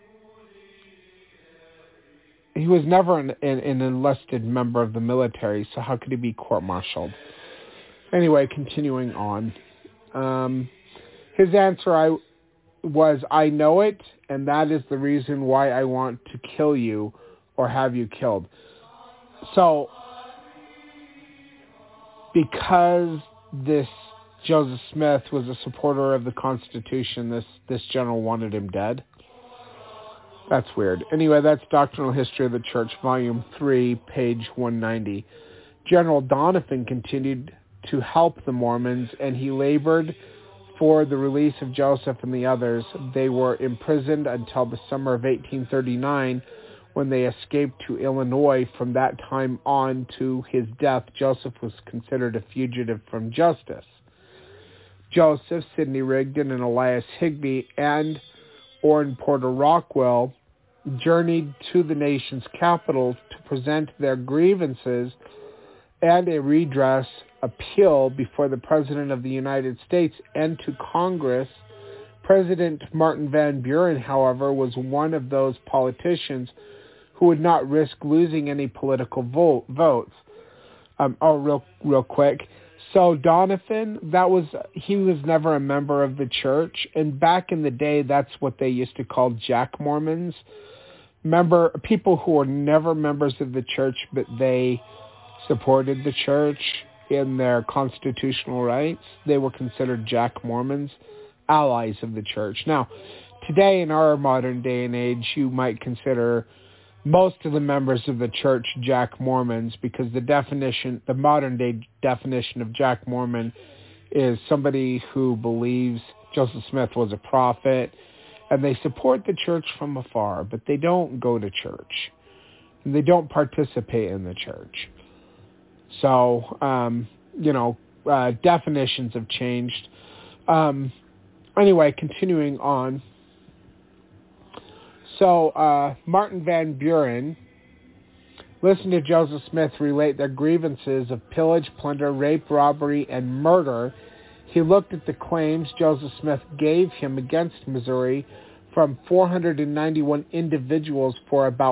He was never an enlisted member of the military, so how could he be court-martialed? Anyway, continuing on. His answer was, "I know it, and that is the reason why I want to kill you or have you killed." So, because this Joseph Smith was a supporter of the Constitution, this general wanted him dead. That's weird. Anyway, that's Doctrinal History of the Church, Volume 3, page 190. General Donovan continued to help the Mormons, and he labored for the release of Joseph and the others. They were imprisoned until the summer of 1839, when they escaped to Illinois. From that time on to his death, Joseph was considered a fugitive from justice. Joseph, Sidney Rigdon, and Elias Higbee, and Orrin Porter Rockwell journeyed to the nation's capital to present their grievances and a redress appeal before the President of the United States and to Congress. President Martin Van Buren, however, was one of those politicians who would not risk losing any political votes. Real quick. So Donovan, he was never a member of the church, and back in the day, that's what they used to call Jack Mormons. People who were never members of the church, but they supported the church in their constitutional rights. They were considered Jack Mormons, allies of the church. Now, today in our modern day and age, you might consider most of the members of the church Jack Mormons, because the modern day definition of Jack Mormon is somebody who believes Joseph Smith was a prophet, and they support the church from afar, but they don't go to church, and they don't participate in the church. So, definitions have changed. Anyway, continuing on. So, Martin Van Buren listened to Joseph Smith relate their grievances of pillage, plunder, rape, robbery, and murder. He looked at the claims Joseph Smith gave him against Missouri from 491 individuals for about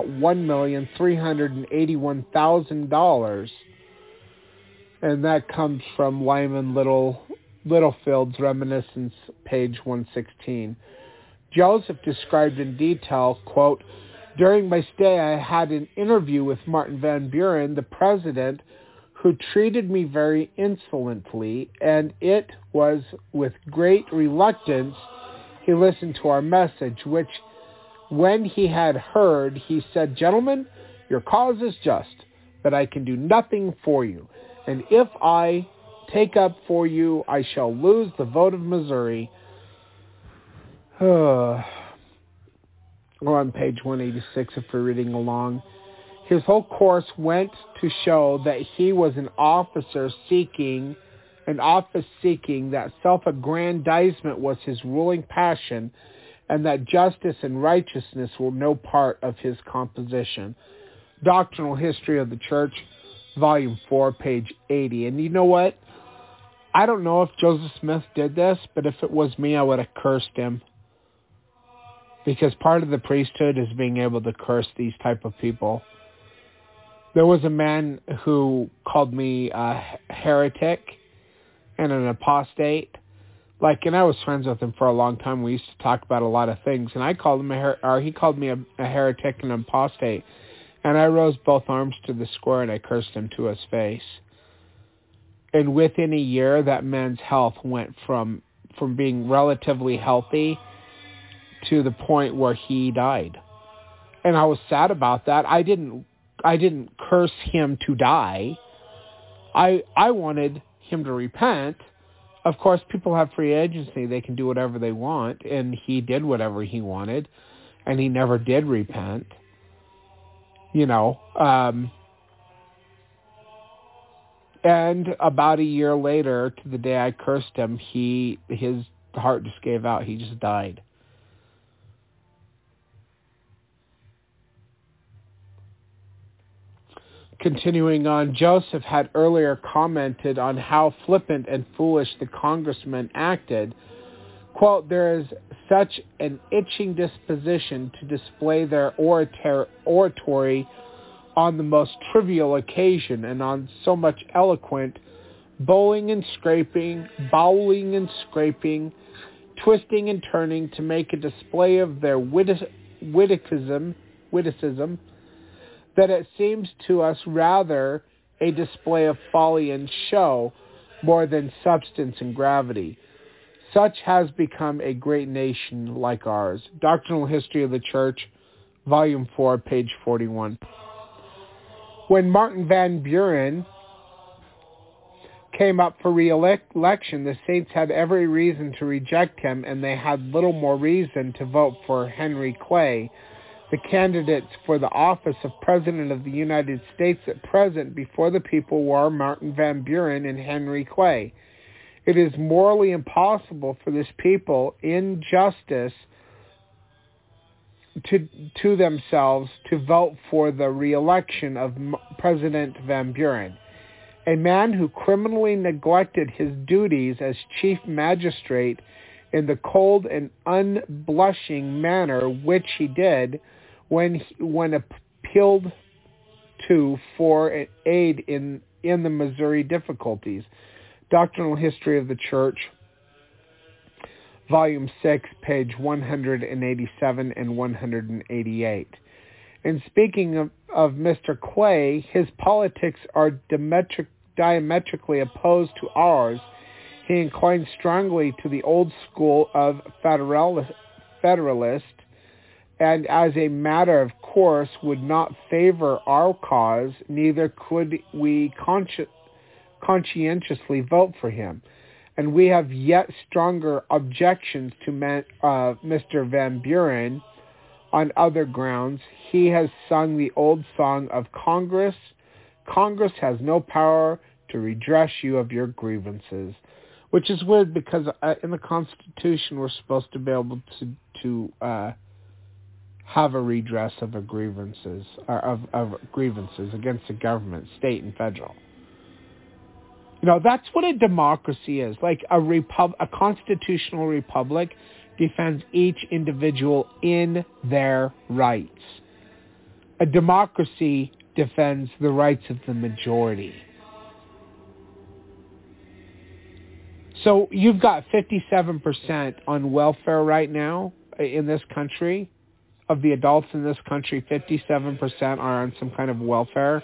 $1,381,000. And that comes from Lyman Littlefield's Reminiscence, page 116. Joseph described in detail, quote, "During my stay, I had an interview with Martin Van Buren, the president, who treated me very insolently, and it was with great reluctance he listened to our message, which, when he had heard, he said, 'Gentlemen, your cause is just, but I can do nothing for you. And if I take up for you, I shall lose the vote of Missouri.'" On page 186, if we're reading along. His whole course went to show that he was an office seeking, that self-aggrandizement was his ruling passion, and that justice and righteousness were no part of his composition. Doctrinal History of the Church, Volume 4, page 80. And you know what? I don't know if Joseph Smith did this, but if it was me, I would have cursed him. Because part of the priesthood is being able to curse these type of people. There was a man who called me a heretic and an apostate. And I was friends with him for a long time. We used to talk about a lot of things. And I called him he called me a heretic and an apostate. And I rose both arms to the square and I cursed him to his face. And within a year, that man's health went from being relatively healthy to the point where he died. And I was sad about that. I didn't curse him to die. I wanted him to repent. Of course, people have free agency. They can do whatever they want. And he did whatever he wanted. And he never did repent. And about a year later, to the day I cursed him, his heart just gave out. He just died. Continuing on, Joseph had earlier commented on how flippant and foolish the congressman acted. Quote, "There is such an itching disposition to display their oratory on the most trivial occasion, and on so much eloquent bowling and scraping, twisting and turning to make a display of their witticism, that it seems to us rather a display of folly and show more than substance and gravity. Such has become a great nation like ours." Doctrinal History of the Church, Volume 4, page 41. When Martin Van Buren came up for re-election, the saints had every reason to reject him, and they had little more reason to vote for Henry Clay. The candidates for the office of President of the United States at present before the people were Martin Van Buren and Henry Clay. It is morally impossible for this people, in justice to themselves, to vote for the re-election of President Van Buren, a man who criminally neglected his duties as chief magistrate in the cold and unblushing manner which he did when appealed to for aid in the Missouri difficulties. Doctrinal History of the Church, Volume 6, page 187 and 188. And speaking of Mr. Clay, his politics are diametrically opposed to ours. He inclines strongly to the old school of Federalist, and as a matter of course would not favor our cause, neither could we conscientiously vote for him. And we have yet stronger objections to Mr. Van Buren on other grounds. He has sung the old song of Congress. Congress has no power to redress you of your grievances. Which is weird because in the Constitution we're supposed to be able to have a redress of grievances against the government, state and federal. That's what a democracy is. Like a constitutional republic defends each individual in their rights. A democracy defends the rights of the majority. So you've got 57% on welfare right now in this country. Of the adults in this country, 57% are on some kind of welfare.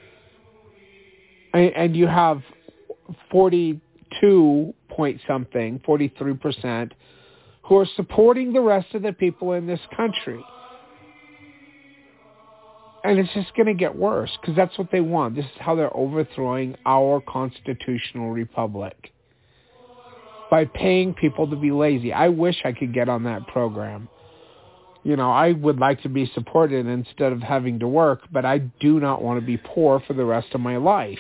And you have 43% who are supporting the rest of the people in this country. And it's just going to get worse because that's what they want. This is how they're overthrowing our constitutional republic. By paying people to be lazy. I wish I could get on that program. I would like to be supported instead of having to work, but I do not want to be poor for the rest of my life.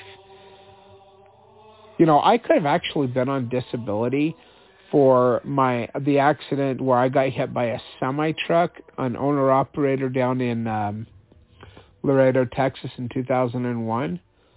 I could have actually been on disability for the accident where I got hit by a semi-truck, an owner-operator down in Laredo, Texas in 2001.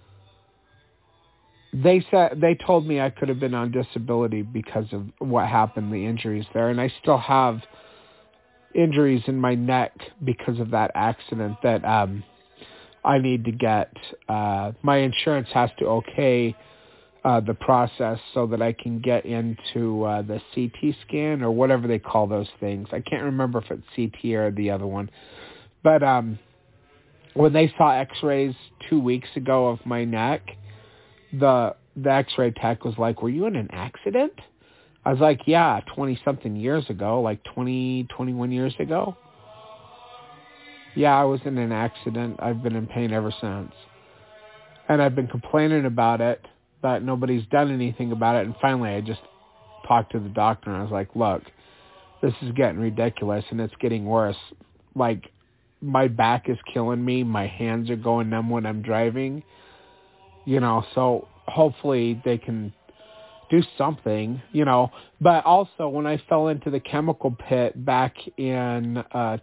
They told me I could have been on disability because of what happened, the injuries there, and I still have injuries in my neck because of that accident that I need to get. My insurance has to okay the process so that I can get into the CT scan or whatever they call those things. I can't remember if it's CT or the other one. But when they saw x-rays 2 weeks ago of my neck, the x-ray tech was like, "Were you in an accident?" I was like, "Yeah, 20-something years ago, like 21 years ago. Yeah, I was in an accident. I've been in pain ever since. And I've been complaining about it, but nobody's done anything about it. And finally, I just talked to the doctor, and I was like, look, this is getting ridiculous, and it's getting worse. Like, my back is killing me. My hands are going numb when I'm driving. So hopefully they can do something, But also, when I fell into the chemical pit back in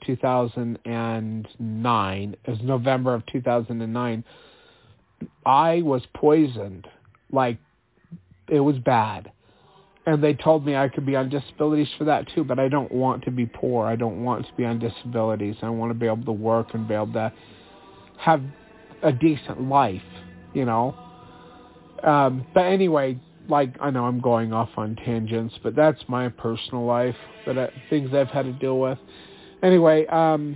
2009, it was November of 2009, I was poisoned. Like, it was bad. And they told me I could be on disabilities for that too, but I don't want to be poor. I don't want to be on disabilities. I want to be able to work and be able to have a decent life, But anyway, like, I know I'm going off on tangents, but that's my personal life, things I've had to deal with. Anyway, I'll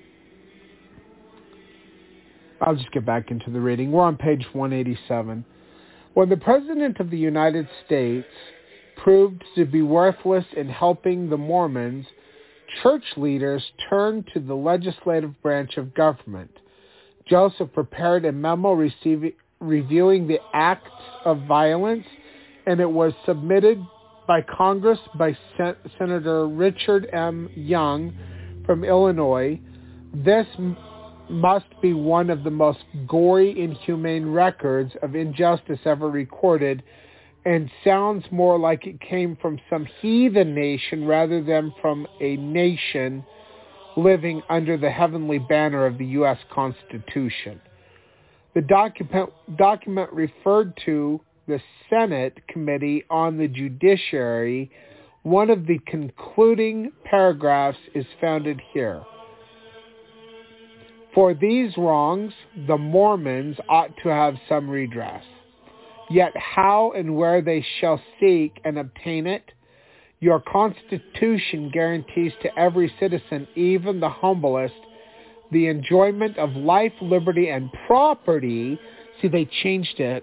just get back into the reading. We're on page 187. When the President of the United States proved to be worthless in helping the Mormons, church leaders turned to the legislative branch of government. Joseph prepared a memo reviewing the acts of violence, and it was submitted by Congress by Senator Richard M. Young from Illinois. This must be one of the most gory, inhumane records of injustice ever recorded, and sounds more like it came from some heathen nation rather than from a nation living under the heavenly banner of the U.S. Constitution. The document referred to the Senate Committee on the Judiciary. One of the concluding paragraphs is founded here. For these wrongs, the Mormons ought to have some redress. Yet how and where they shall seek and obtain it, your Constitution guarantees to every citizen, even the humblest, the enjoyment of life, liberty, and property. See, they changed it.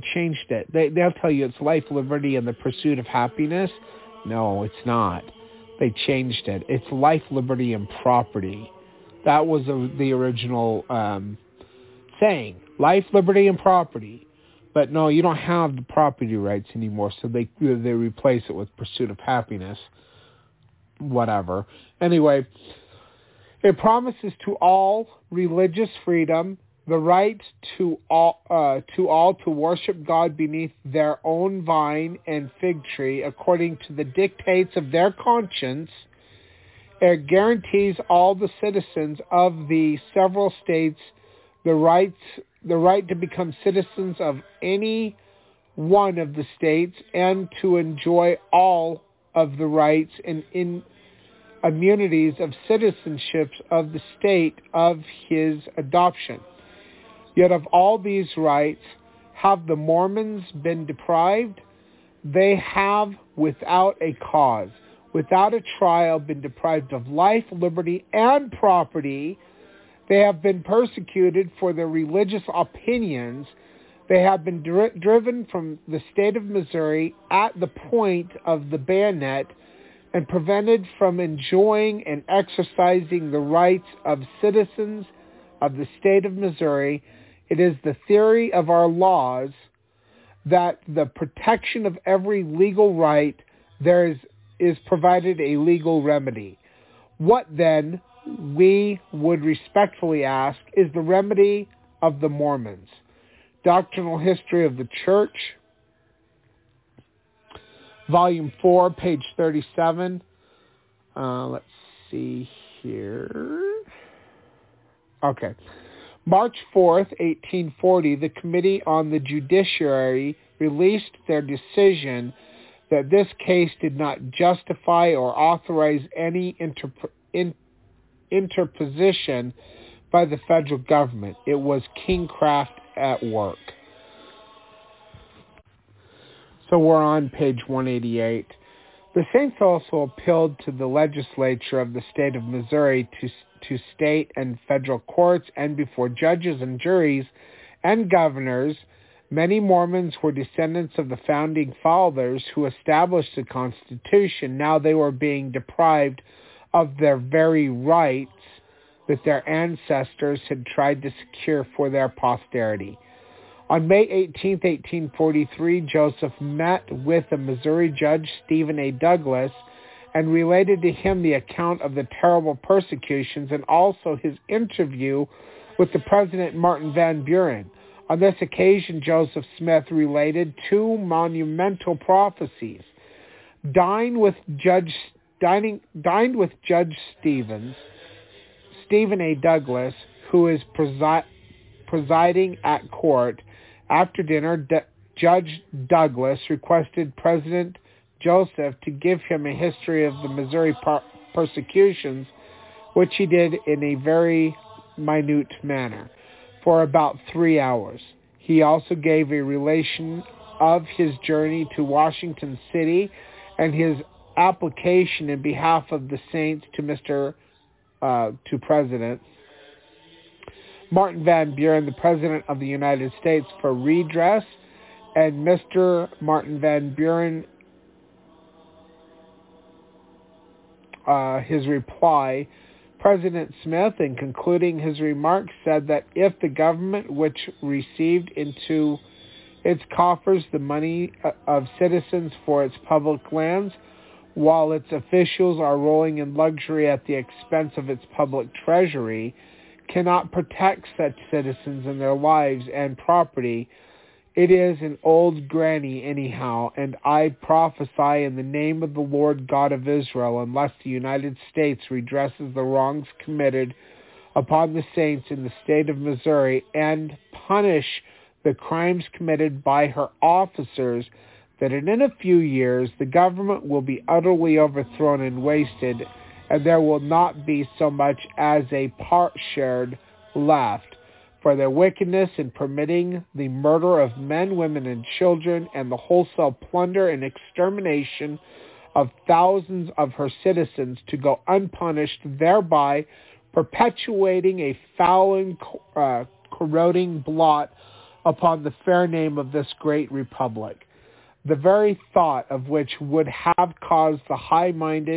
They'll tell you it's life, liberty, and the pursuit of happiness. No, it's not. they changed it. It's life, liberty, and property. That was the original saying. Life, liberty, and property. But no, you don't have the property rights anymore, so they replace it with pursuit of happiness. Whatever. Anyway, it promises to all religious freedom, the right to all to worship God beneath their own vine and fig tree according to the dictates of their conscience. It guarantees all the citizens of the several states the right to become citizens of any one of the states and to enjoy all of the rights and immunities of citizenships of the state of his adoption. Yet of all these rights have the Mormons been deprived? They have, without a cause, without a trial, been deprived of life, liberty, and property. They have been persecuted for their religious opinions. They have been driven from the state of Missouri at the point of the bayonet and prevented from enjoying and exercising the rights of citizens of the state of Missouri. It is the theory of our laws that the protection of every legal right there is provided a legal remedy. What then, we would respectfully ask, is the remedy of the Mormons? Doctrinal History of the Church, Volume 4, page 37. Let's see here. Okay. March 4th, 1840, the Committee on the Judiciary released their decision that this case did not justify or authorize any interposition by the federal government. It was kingcraft at work. So we're on page 188. The Saints also appealed to the legislature of the state of Missouri to state and federal courts and before judges and juries and governors. Many Mormons were descendants of the founding fathers who established the Constitution. Now they were being deprived of their very rights that their ancestors had tried to secure for their posterity. On May 18, 1843, Joseph met with the Missouri judge Stephen A. Douglas and related to him the account of the terrible persecutions and also his interview with the President Martin Van Buren. On this occasion, Joseph Smith related two monumental prophecies. Dined with Judge Stephen A. Douglas, who is presiding at court. After dinner, Judge Douglas requested President Joseph to give him a history of the Missouri persecutions, which he did in a very minute manner for about 3 hours. He also gave a relation of his journey to Washington City and his application in behalf of the saints to President Martin Van Buren, the President of the United States, for redress, and Mr. Martin Van Buren, his reply. President Smith, in concluding his remarks, said that if the government, which received into its coffers the money of citizens for its public lands, while its officials are rolling in luxury at the expense of its public treasury, cannot protect such citizens and their lives and property, it is an old granny anyhow, and I prophesy in the name of the Lord God of Israel, unless the United States redresses the wrongs committed upon the saints in the state of Missouri and punish the crimes committed by her officers, that in a few years the government will be utterly overthrown and wasted, and there will not be so much as a part shared left, for their wickedness in permitting the murder of men, women, and children, and the wholesale plunder and extermination of thousands of her citizens to go unpunished, thereby perpetuating a foul and corroding blot upon the fair name of this great republic, the very thought of which would have caused the high-minded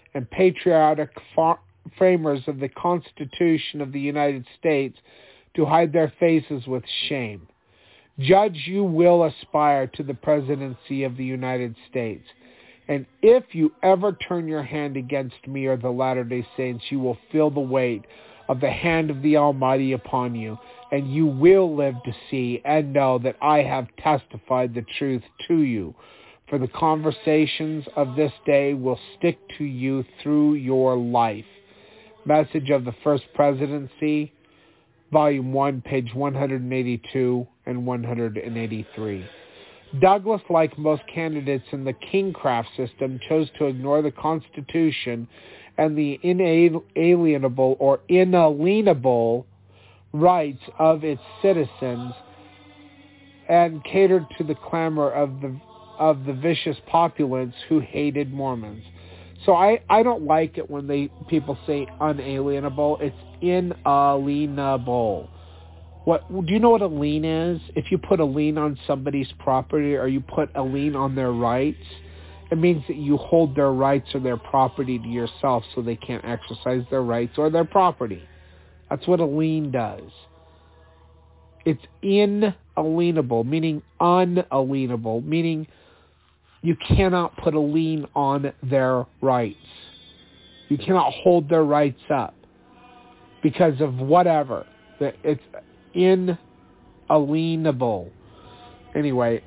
and patriotic framers of the Constitution of the United States to hide their faces with shame. Judge, you will aspire to the presidency of the United States. And if you ever turn your hand against me or the Latter-day Saints, you will feel the weight of the hand of the Almighty upon you, and you will live to see and know that I have testified the truth to you. For the conversations of this day will stick to you through your life. Message of the First Presidency, Volume 1, page 182 and 183. Douglas, like most candidates in the Kingcraft system, chose to ignore the Constitution and the inalienable or inalienable rights of its citizens and catered to the clamor of the vicious populace who hated Mormons. So I don't like it when people say unalienable. It's inalienable. Do you know what a lien is? If you put a lien on somebody's property or you put a lien on their rights, it means that you hold their rights or their property to yourself so they can't exercise their rights or their property. That's what a lien does. It's inalienable, meaning unalienable, meaning you cannot put a lien on their rights. You cannot hold their rights up because of whatever. It's inalienable. Anyway,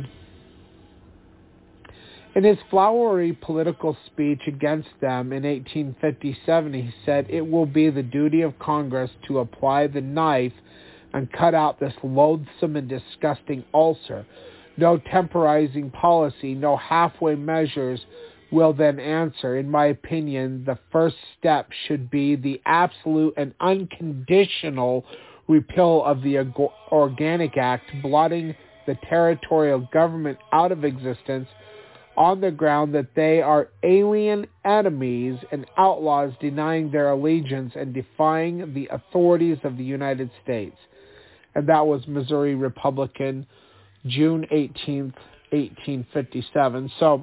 in his flowery political speech against them in 1857, he said, "It will be the duty of Congress to apply the knife and cut out this loathsome and disgusting ulcer. No temporizing policy, no halfway measures will then answer. In my opinion, the first step should be the absolute and unconditional repeal of the Organic Act, blotting the territorial government out of existence on the ground that they are alien enemies and outlaws, denying their allegiance and defying the authorities of the United States." And that was Missouri Republican, June 18th, 1857. So,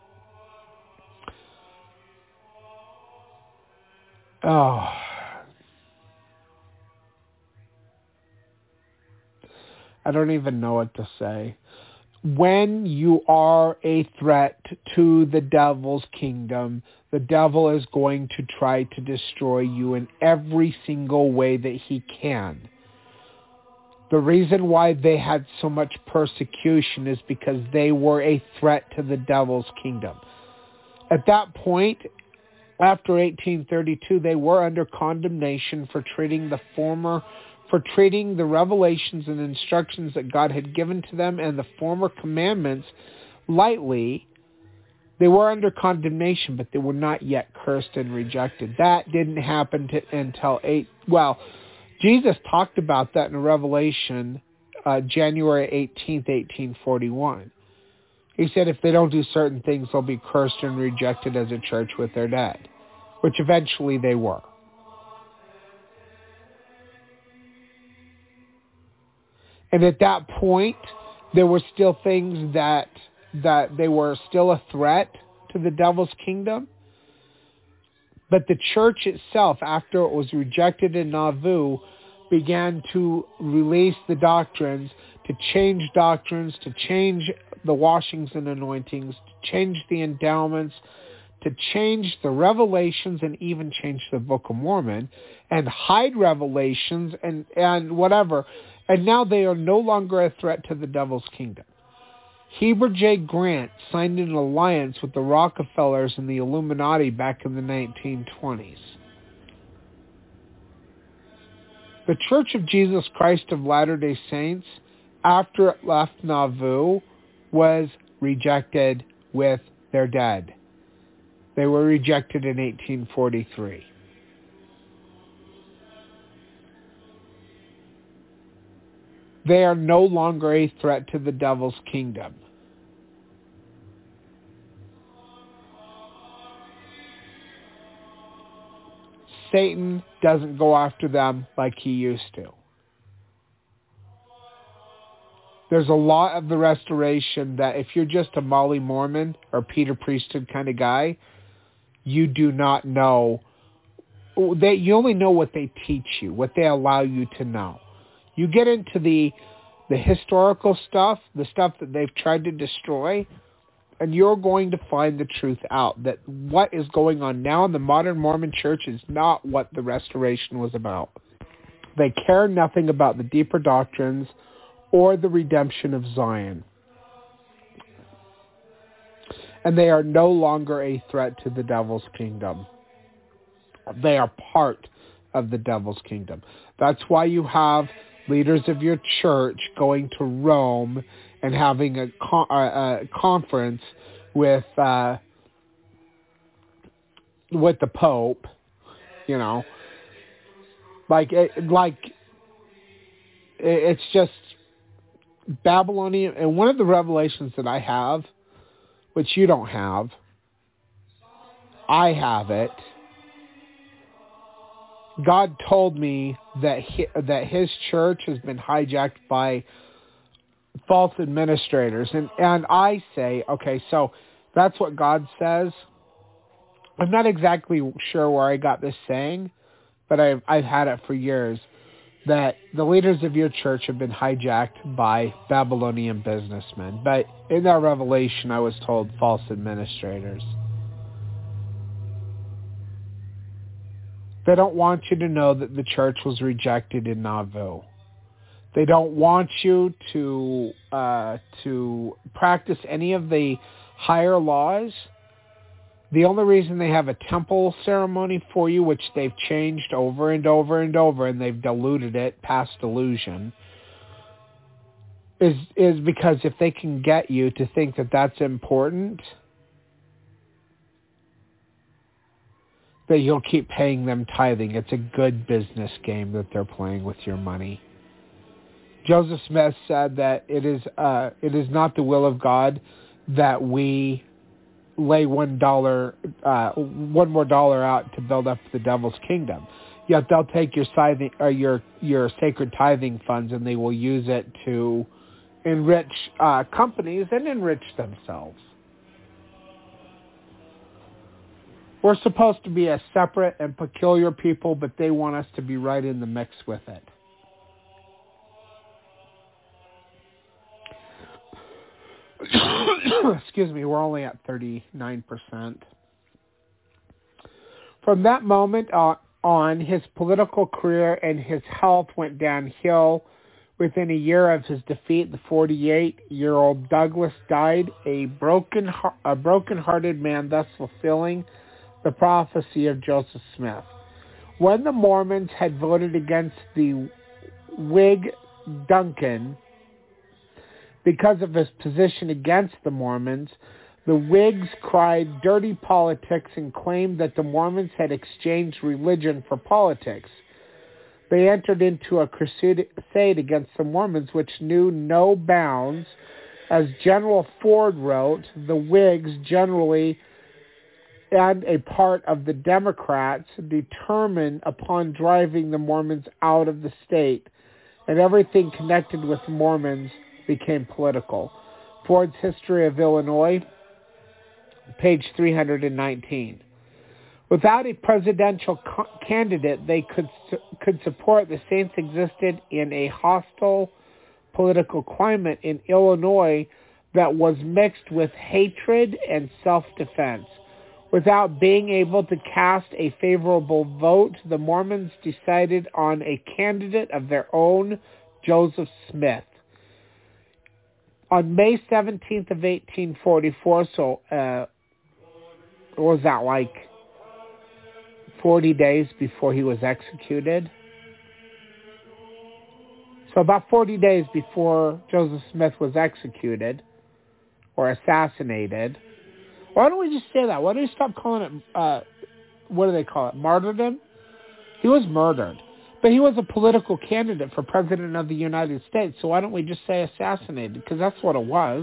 I don't even know what to say. When you are a threat to the devil's kingdom, the devil is going to try to destroy you in every single way that he can. The reason why they had so much persecution is because they were a threat to the devil's kingdom. At that point, after 1832, they were under condemnation for treating the revelations and instructions that God had given to them and the former commandments lightly. They were under condemnation, but they were not yet cursed and rejected. That didn't happen until Jesus talked about that in Revelation, January 18th, 1841. He said if they don't do certain things, they'll be cursed and rejected as a church with their dead, which eventually they were. And at that point, there were still things that they were still a threat to the devil's kingdom. But the church itself, after it was rejected in Nauvoo, began to release the doctrines, to change doctrines, to change the washings and anointings, to change the endowments, to change the revelations and even change the Book of Mormon and hide revelations and whatever. And now they are no longer a threat to the devil's kingdom. Heber J. Grant signed an alliance with the Rockefellers and the Illuminati back in the 1920s. The Church of Jesus Christ of Latter-day Saints, after it left Nauvoo, was rejected with their dead. They were rejected in 1843. They are no longer a threat to the devil's kingdom. Satan doesn't go after them like he used to. There's a lot of the restoration that if you're just a Molly Mormon or Peter Priesthood kind of guy, you do not know. You only know what they teach you, what they allow you to know. You get into the historical stuff, the stuff that they've tried to destroy, and you're going to find the truth out, that what is going on now in the modern Mormon church is not what the Restoration was about. They care nothing about the deeper doctrines or the redemption of Zion. And they are no longer a threat to the devil's kingdom. They are part of the devil's kingdom. That's why you have leaders of your church going to Rome and having a conference with the Pope, you know, it's just Babylonian. And one of the revelations that I have, which you don't have, I have it. God told me that his church has been hijacked by false administrators. And I say, okay, so that's what God says. I'm not exactly sure where I got this saying, but I've had it for years, that the leaders of your church have been hijacked by Babylonian businessmen. But in that revelation, I was told false administrators. They don't want you to know that the church was rejected in Nauvoo. They don't want you to practice any of the higher laws. The only reason they have a temple ceremony for you, which they've changed over and over and over, and they've diluted it past delusion, is because if they can get you to think that that's important, that you'll keep paying them tithing. It's a good business game that they're playing with your money. Joseph Smith said that it is not the will of God that we lay $1 more dollar out to build up the devil's kingdom. Yet they'll take your sacred tithing funds and they will use it to enrich companies and enrich themselves. We're supposed to be a separate and peculiar people, but they want us to be right in the mix with it. Excuse me, we're only at 39%. From that moment on, his political career and his health went downhill. Within a year of his defeat, the 48-year-old Douglas died, a broken-hearted man, thus fulfilling the prophecy of Joseph Smith. When the Mormons had voted against the Whig Duncan because of his position against the Mormons, the Whigs cried dirty politics and claimed that the Mormons had exchanged religion for politics. They entered into a crusade against the Mormons, which knew no bounds. As General Ford wrote, the Whigs generally and a part of the Democrats determined upon driving the Mormons out of the state, and everything connected with the Mormons became political. Ford's History of Illinois, page 319. Without a presidential candidate they could support, the Saints existed in a hostile political climate in Illinois that was mixed with hatred and self-defense. Without being able to cast a favorable vote, the Mormons decided on a candidate of their own, Joseph Smith. On May 17th of 1844, so what was that, like 40 days before he was executed? So about 40 days before Joseph Smith was executed or assassinated. Why don't we just say that? Why don't we stop calling it, what do they call it, martyrdom? He was murdered. But he was a political candidate for president of the United States, so why don't we just say assassinated? Because that's what it was.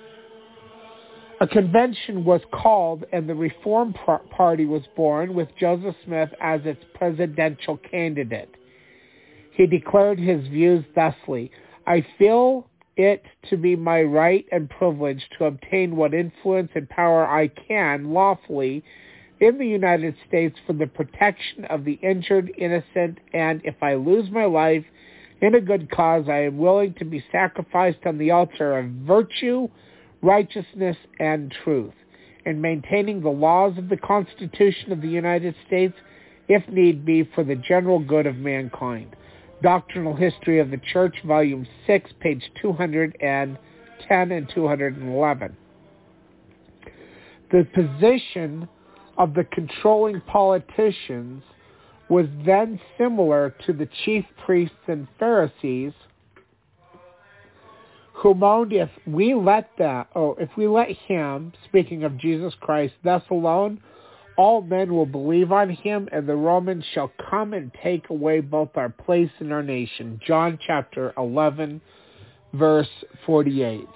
A convention was called, and the Reform Party was born, with Joseph Smith as its presidential candidate. He declared his views thusly: I feel it to be my right and privilege to obtain what influence and power I can lawfully in the United States for the protection of the injured, innocent, and if I lose my life in a good cause, I am willing to be sacrificed on the altar of virtue, righteousness, and truth, and maintaining the laws of the Constitution of the United States, if need be, for the general good of mankind. Doctrinal History of the Church, Volume 6, page 210 and 211. The position of the controlling politicians was then similar to the chief priests and Pharisees, who moaned, if we let him, speaking of Jesus Christ, thus alone, all men will believe on him, and the Romans shall come and take away both our place and our nation. John chapter 11, verse 48.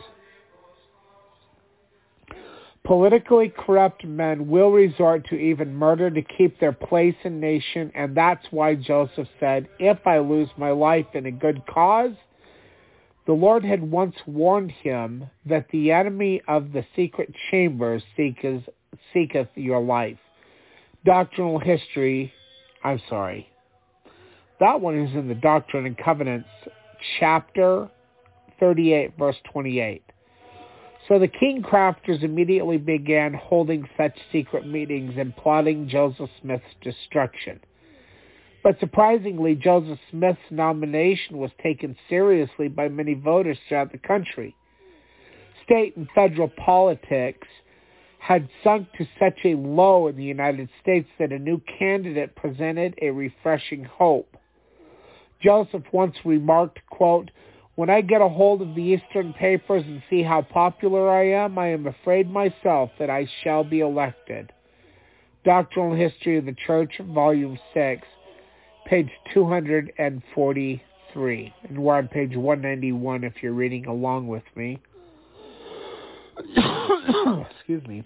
Politically corrupt men will resort to even murder to keep their place in nation, and that's why Joseph said, if I lose my life in a good cause. The Lord had once warned him that the enemy of the secret chambers seeketh your life. Doctrinal History, that one is in the Doctrine and Covenants, chapter 38, verse 28. So the king crafters immediately began holding such secret meetings and plotting Joseph Smith's destruction. But surprisingly, Joseph Smith's nomination was taken seriously by many voters throughout the country. State and federal politics had sunk to such a low in the United States that a new candidate presented a refreshing hope. Joseph once remarked, quote, when I get a hold of the Eastern papers and see how popular I am afraid myself that I shall be elected. Doctrinal History of the Church, Volume 6, page 243. And we're on page 191 if you're reading along with me. Excuse me.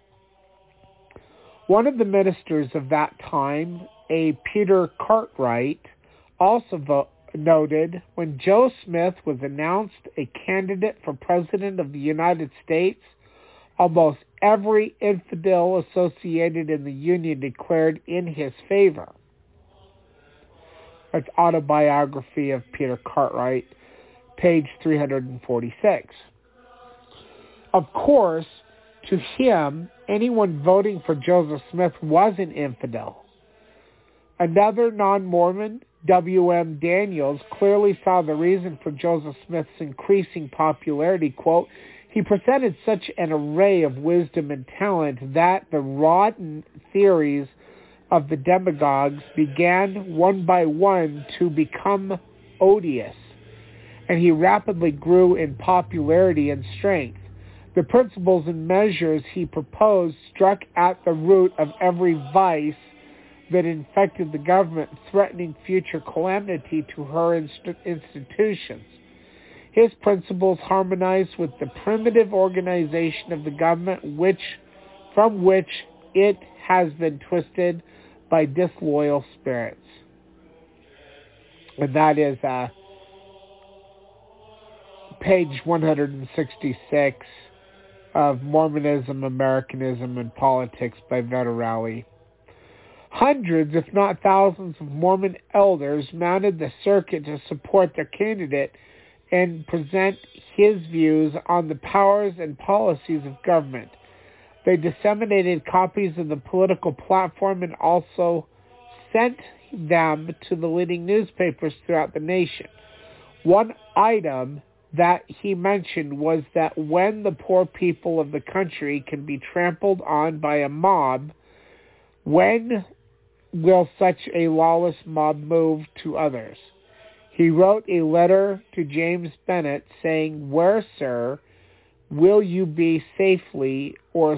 One of the ministers of that time, a Peter Cartwright, also noted when Joe Smith was announced a candidate for President of the United States, almost every infidel associated in the Union declared in his favor. That's Autobiography of Peter Cartwright, page 346. Of course, to him, anyone voting for Joseph Smith was an infidel. Another non-Mormon, W.M. Daniels, clearly saw the reason for Joseph Smith's increasing popularity. Quote, he presented such an array of wisdom and talent that the rotten theories of the demagogues began one by one to become odious, and he rapidly grew in popularity and strength. The principles and measures he proposed struck at the root of every vice that infected the government, threatening future calamity to her institutions. His principles harmonized with the primitive organization of the government, from which it has been twisted by disloyal spirits. And that is page 166 of Mormonism, Americanism, and Politics by Vetterali. Hundreds, if not thousands, of Mormon elders mounted the circuit to support their candidate and present his views on the powers and policies of government. They disseminated copies of the political platform and also sent them to the leading newspapers throughout the nation. One item that he mentioned was that when the poor people of the country can be trampled on by a mob, when will such a lawless mob move to others? He wrote a letter to James Bennett saying, where, sir, will you be safely where,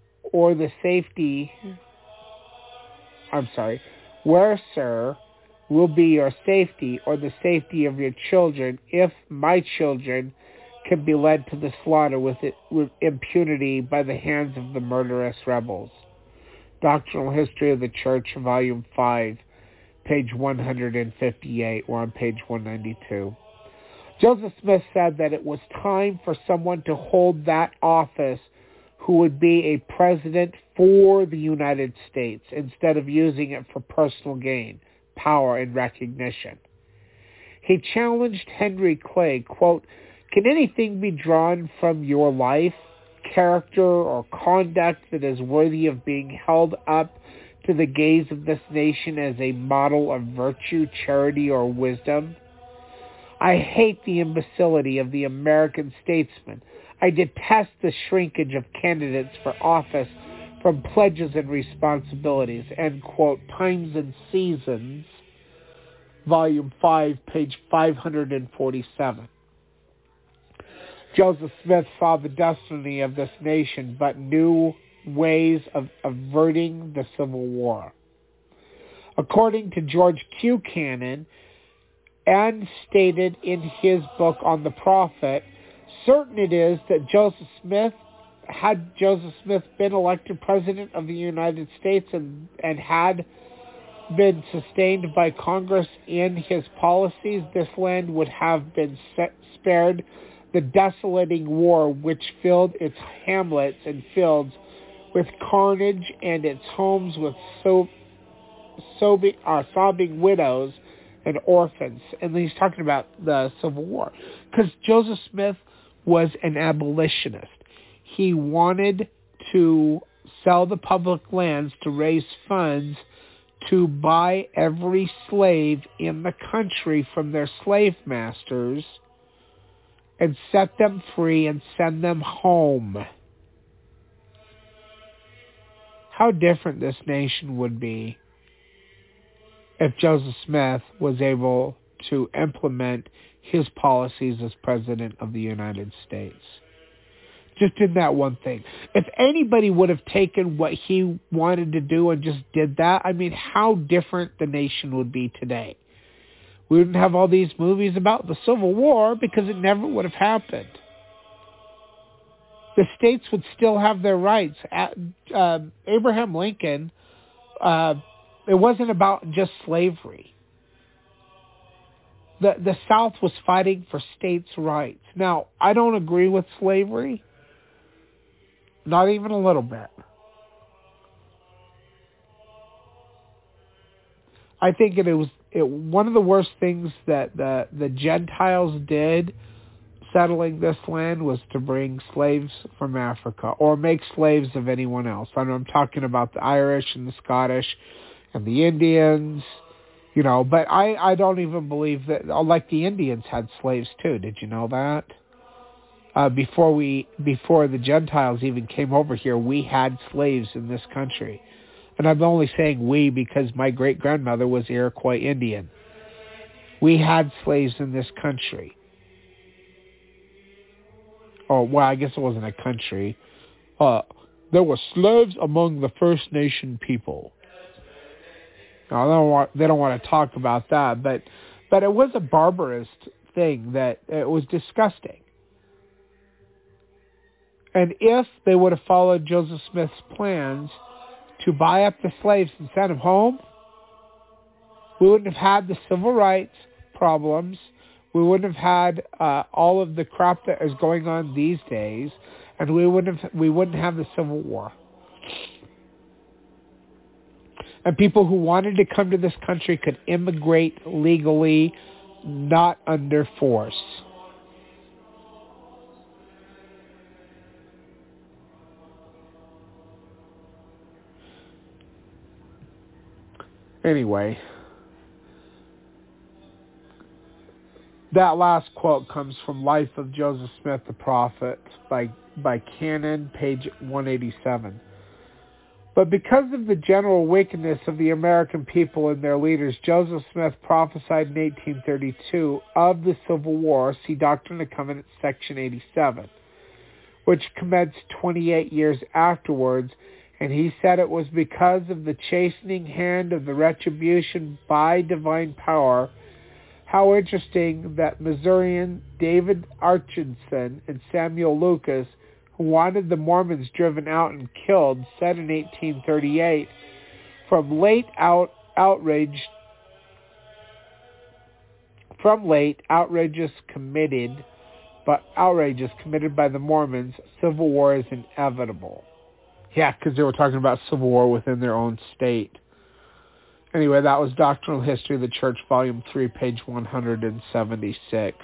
sir, will be your safety or the safety of your children if my children can be led to the slaughter with impunity by the hands of the murderous rebels. Doctrinal History of the Church, Volume 5, page 158. We're on page 192. Joseph Smith said that it was time for someone to hold that office who would be a president for the United States instead of using it for personal gain, power, and recognition. He challenged Henry Clay, quote, "Can anything be drawn from your life, character, or conduct that is worthy of being held up to the gaze of this nation as a model of virtue, charity, or wisdom? I hate the imbecility of the American statesman. I detest the shrinkage of candidates for office from pledges and responsibilities," end quote. Times and Seasons, Volume 5, page 547. Joseph Smith saw the destiny of this nation, but knew ways of averting the Civil War. According to George Q. Cannon, and stated in his book on the prophet, certain it is that had Joseph Smith been elected President of the United States and had been sustained by Congress in his policies, this land would have been spared the desolating war which filled its hamlets and fields with carnage and its homes with sobbing widows and orphans. And he's talking about the Civil War. Because Joseph Smith was an abolitionist. He wanted to sell the public lands to raise funds to buy every slave in the country from their slave masters and set them free and send them home. How different this nation would be if Joseph Smith was able to implement his policies as President of the United States. Just did that one thing. If anybody would have taken what he wanted to do and just did that, I mean, how different the nation would be today. We wouldn't have all these movies about the Civil War because it never would have happened. The states would still have their rights. Abraham Lincoln, it wasn't about just slavery. The South was fighting for states' rights. Now, I don't agree with slavery. Not even a little bit. I think it was one of the worst things that the Gentiles did settling this land was to bring slaves from Africa or make slaves of anyone else. I'm talking about the Irish and the Scottish and the Indians, but I don't even believe that, like the Indians had slaves too. Did you know that? Before the Gentiles even came over here, we had slaves in this country. And I'm only saying we because my great-grandmother was Iroquois Indian. We had slaves in this country. Oh, well, I guess it wasn't a country. There were slaves among the First Nation people. Now, they don't want to talk about that, but it was a barbarous thing that it was disgusting. And if they would have followed Joseph Smith's plans to buy up the slaves and send them home, we wouldn't have had the civil rights problems. We wouldn't have had all of the crap that is going on these days, and we wouldn't have the Civil War. And people who wanted to come to this country could immigrate legally, not under force. Anyway, that last quote comes from Life of Joseph Smith the Prophet by Cannon, page 187. But because of the general wickedness of the American people and their leaders, Joseph Smith prophesied in 1832 of the Civil War, see Doctrine and Covenants, section 87, which commenced 28 years afterwards, and he said it was because of the chastening hand of the retribution by divine power. How interesting that Missourian David Archinson and Samuel Lucas, who wanted the Mormons driven out and killed, said in 1838, from late outrages committed by the Mormons, civil war is inevitable. Yeah, because they were talking about civil war within their own state. Anyway, that was Doctrinal History of the Church, Volume 3, page 176.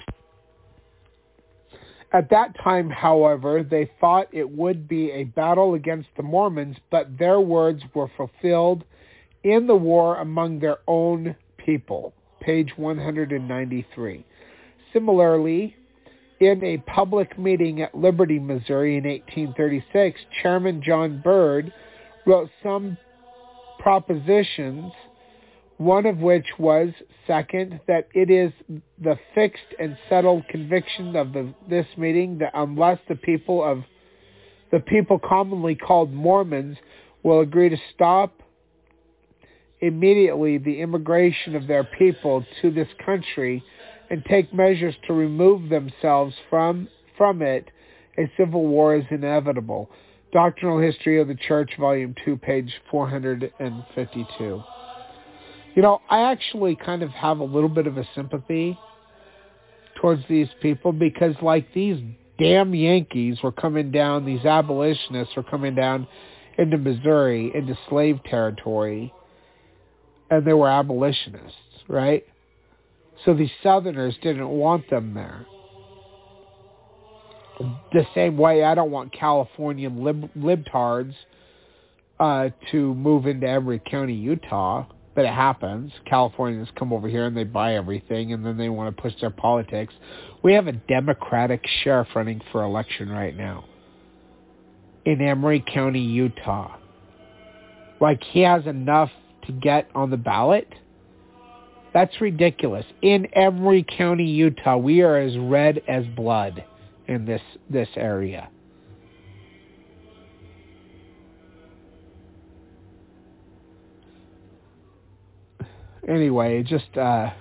At that time, however, they thought it would be a battle against the Mormons, but their words were fulfilled in the war among their own people, page 193. Similarly, in a public meeting at Liberty, Missouri in 1836, Chairman John Bird wrote some propositions, one of which was, second, that it is the fixed and settled conviction of this meeting that unless the people commonly called Mormons will agree to stop immediately the immigration of their people to this country and take measures to remove themselves from it, a civil war is inevitable. Doctrinal History of the Church, Volume 2, page 452. You know, I actually kind of have a little bit of a sympathy towards these people because, like, these damn Yankees were coming down, these abolitionists were coming down into Missouri, into slave territory, and they were abolitionists, right? So these Southerners didn't want them there. The same way I don't want Californian libtards to move into every county, Utah, but it happens. Californians come over here and they buy everything, and then they want to push their politics. We have a Democratic sheriff running for election right now in Emory County, Utah. Like, he has enough to get on the ballot? That's ridiculous. In Emory County, Utah, we are as red as blood in this area. Anyway, just I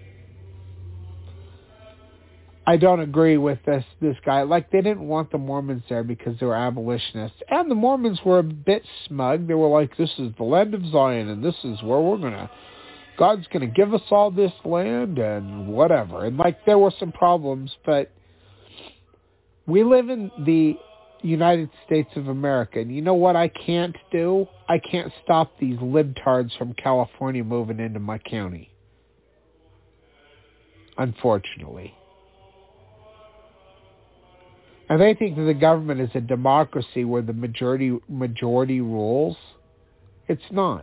don't agree with this guy. Like, they didn't want the Mormons there because they were abolitionists. And the Mormons were a bit smug. They were like, this is the land of Zion, and this is where God's going to give us all this land and whatever. And, like, there were some problems, but we live in the United States of America. And you know what I can't do? I can't stop these libtards from California moving into my county. Unfortunately. And they think that the government is a democracy where the majority rules. It's not.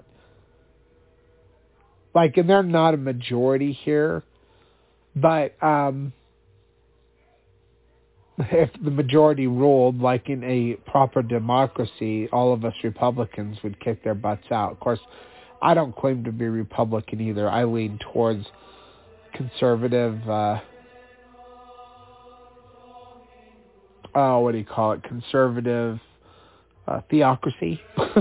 Like, and they're not a majority here, but if the majority ruled, like in a proper democracy, all of us Republicans would kick their butts out. Of course, I don't claim to be Republican either. I lean towards conservative, conservative theocracy.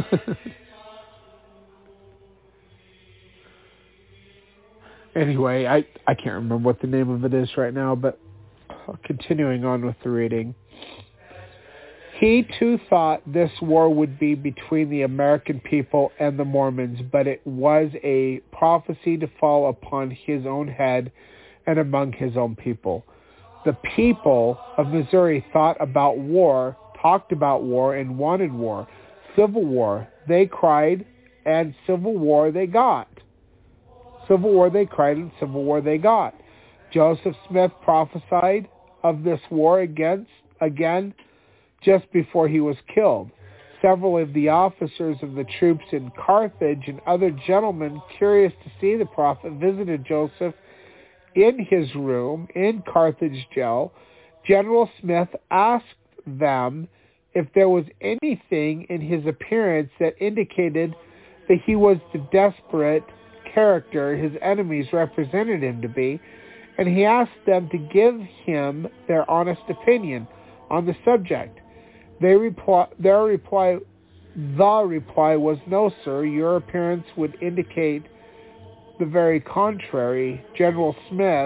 Anyway, I can't remember what the name of it is right now, but continuing on with the reading. He too thought this war would be between the American people and the Mormons, but it was a prophecy to fall upon his own head and among his own people. The people of Missouri thought about war, talked about war, and wanted war. Civil war, they cried, and civil war they got. Civil war they cried, and civil war they got. Joseph Smith prophesied of this war again just before he was killed. Several of the officers of the troops in Carthage and other gentlemen curious to see the prophet visited Joseph in his room in Carthage jail. General Smith asked them if there was anything in his appearance that indicated that he was the desperate character his enemies represented him to be, and he asked them to give him their honest opinion on the subject. The reply was, "No, sir, your appearance would indicate the very contrary, General Smith,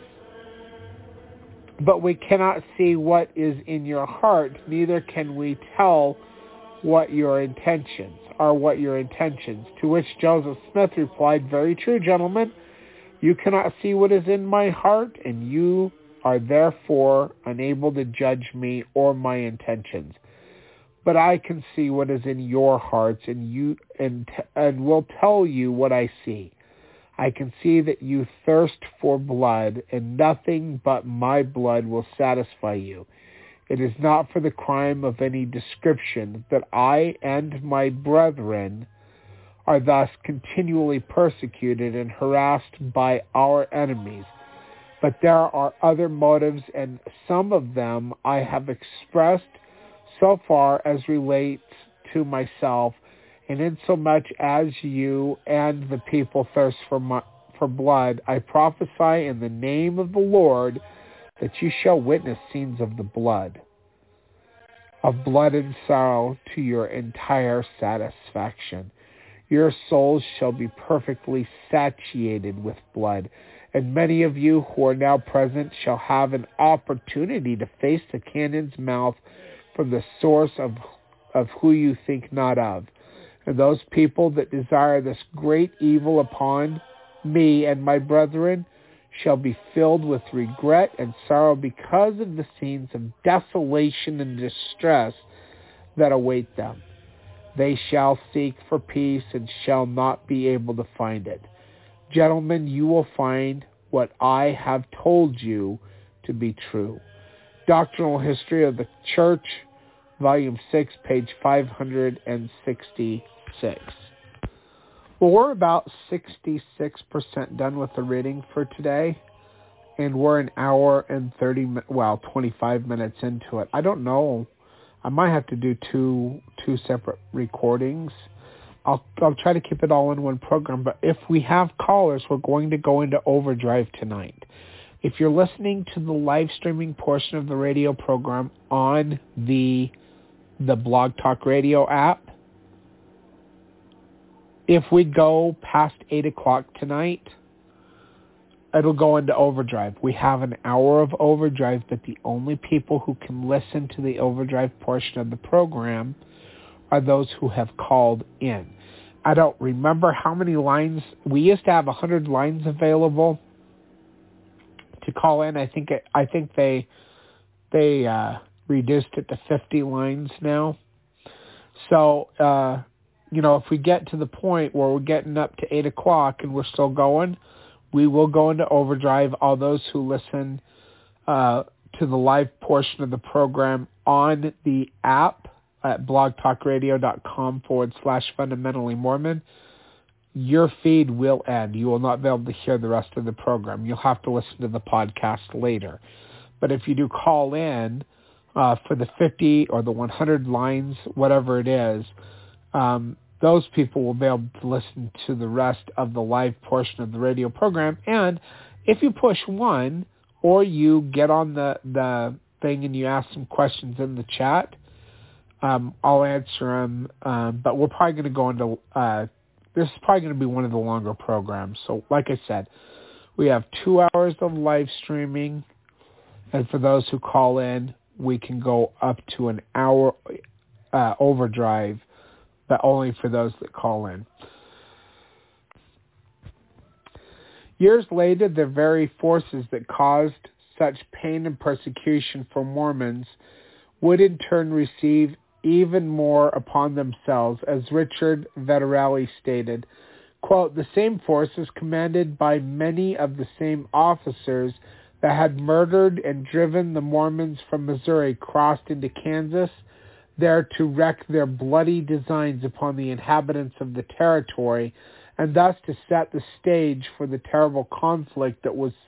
but we cannot see what is in your heart, neither can we tell what your intentions are. To which Joseph Smith replied, "Very true, gentlemen. You cannot see what is in my heart, and you are therefore unable to judge me or my intentions. but I can see what is in your hearts, and will tell you what I see. I can see that you thirst for blood, and nothing but my blood will satisfy you. It is not for the crime of any description that I and my brethren are thus continually persecuted and harassed by our enemies. But there are other motives, and some of them I have expressed so far as relates to myself, and insomuch as you and the people thirst for blood, I prophesy in the name of the Lord that you shall witness scenes of blood and sorrow to your entire satisfaction. Your souls shall be perfectly satiated with blood, and many of you who are now present shall have an opportunity to face the cannon's mouth from the source of who you think not of. And those people that desire this great evil upon me and my brethren shall be filled with regret and sorrow because of the scenes of desolation and distress that await them. They shall seek for peace and shall not be able to find it. Gentlemen, you will find what I have told you to be true. Doctrinal History of the Church, Volume 6, page 566. Well, we're about 66% done with the reading for today, and we're an hour and 25 minutes into it. I don't know. I might have to do two separate recordings. I'll try to keep it all in one program, but if we have callers, we're going to go into overdrive tonight. If you're listening to the live streaming portion of the radio program on the Blog Talk Radio app, if we go past 8 o'clock tonight, it'll go into overdrive. We have an hour of overdrive, but the only people who can listen to the overdrive portion of the program are those who have called in. I don't remember how many lines. We used to have 100 lines available to call in. I think they reduced it to 50 lines now. So, if we get to the point where we're getting up to 8 o'clock and we're still going, we will go into overdrive. All those who listen to the live portion of the program on the app at blogtalkradio.com/fundamentally Mormon, your feed will end. You will not be able to hear the rest of the program. You'll have to listen to the podcast later. But if you do call in for the 50 or the 100 lines, whatever it is, those people will be able to listen to the rest of the live portion of the radio program. And if you push 1 or you get on the thing and you ask some questions in the chat, I'll answer them. But we're probably going to go into, this is probably going to be one of the longer programs. So like I said, we have 2 hours of live streaming. And for those who call in, we can go up to an hour overdrive, but only for those that call in. Years later, the very forces that caused such pain and persecution for Mormons would in turn receive even more upon themselves, as Richard Vetterelli stated, quote, "The same forces commanded by many of the same officers that had murdered and driven the Mormons from Missouri crossed into Kansas, there to wreak their bloody designs upon the inhabitants of the territory, and thus to set the stage for the terrible conflict that was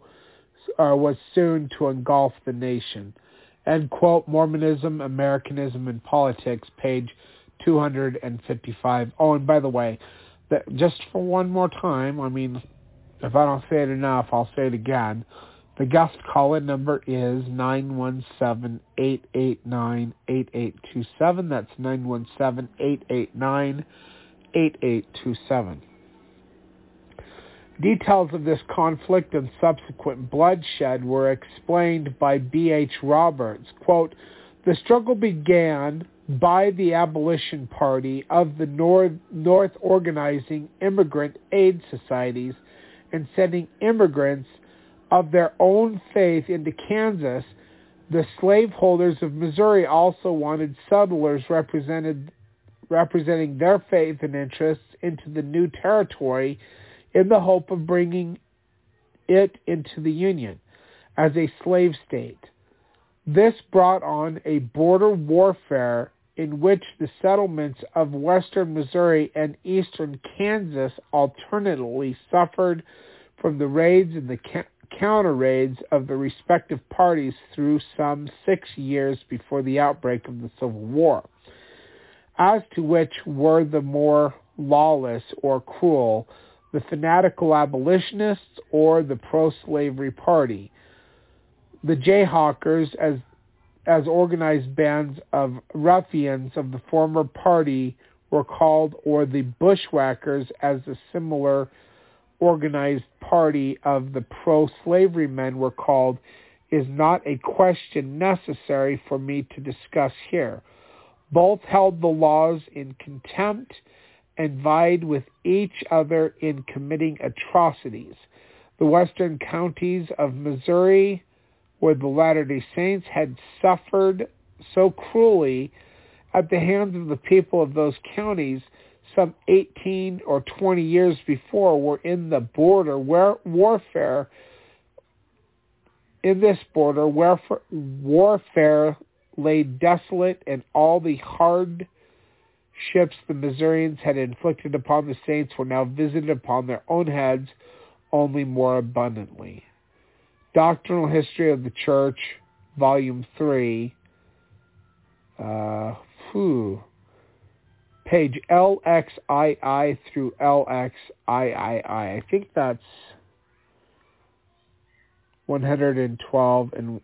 soon to engulf the nation." End quote. Mormonism, Americanism, and Politics, page 255. Oh, and by the way, just for one more time, if I don't say it enough, I'll say it again. The guest call-in number is 917-889-8827. That's 917-889-8827. Details of this conflict and subsequent bloodshed were explained by B.H. Roberts. Quote, "The struggle began by the Abolition Party of the North organizing immigrant aid societies and sending immigrants of their own faith into Kansas The slaveholders of Missouri also wanted settlers representing their faith and interests into the new territory in the hope of bringing it into the Union as a slave state. This brought on a border warfare in which the settlements of western Missouri and eastern Kansas alternately suffered from the raids and the counter-raids of the respective parties through some 6 years before the outbreak of the Civil War, as to which were the more lawless or cruel, the fanatical abolitionists or the pro-slavery party. The Jayhawkers, as organized bands of ruffians of the former party, were called, or the Bushwhackers, as the similar organized party of the pro-slavery men were called, is not a question necessary for me to discuss here. Both held the laws in contempt and vied with each other in committing atrocities. The western counties of Missouri, where the Latter-day Saints had suffered so cruelly at the hands of the people of those counties some 18 or 20 years before, were in the border warfare. In this border warfare lay desolate, and all the hardships the Missourians had inflicted upon the Saints were now visited upon their own heads, only more abundantly. Doctrinal History of the Church, Volume 3, page LXII through LXIII. I think that's 112 and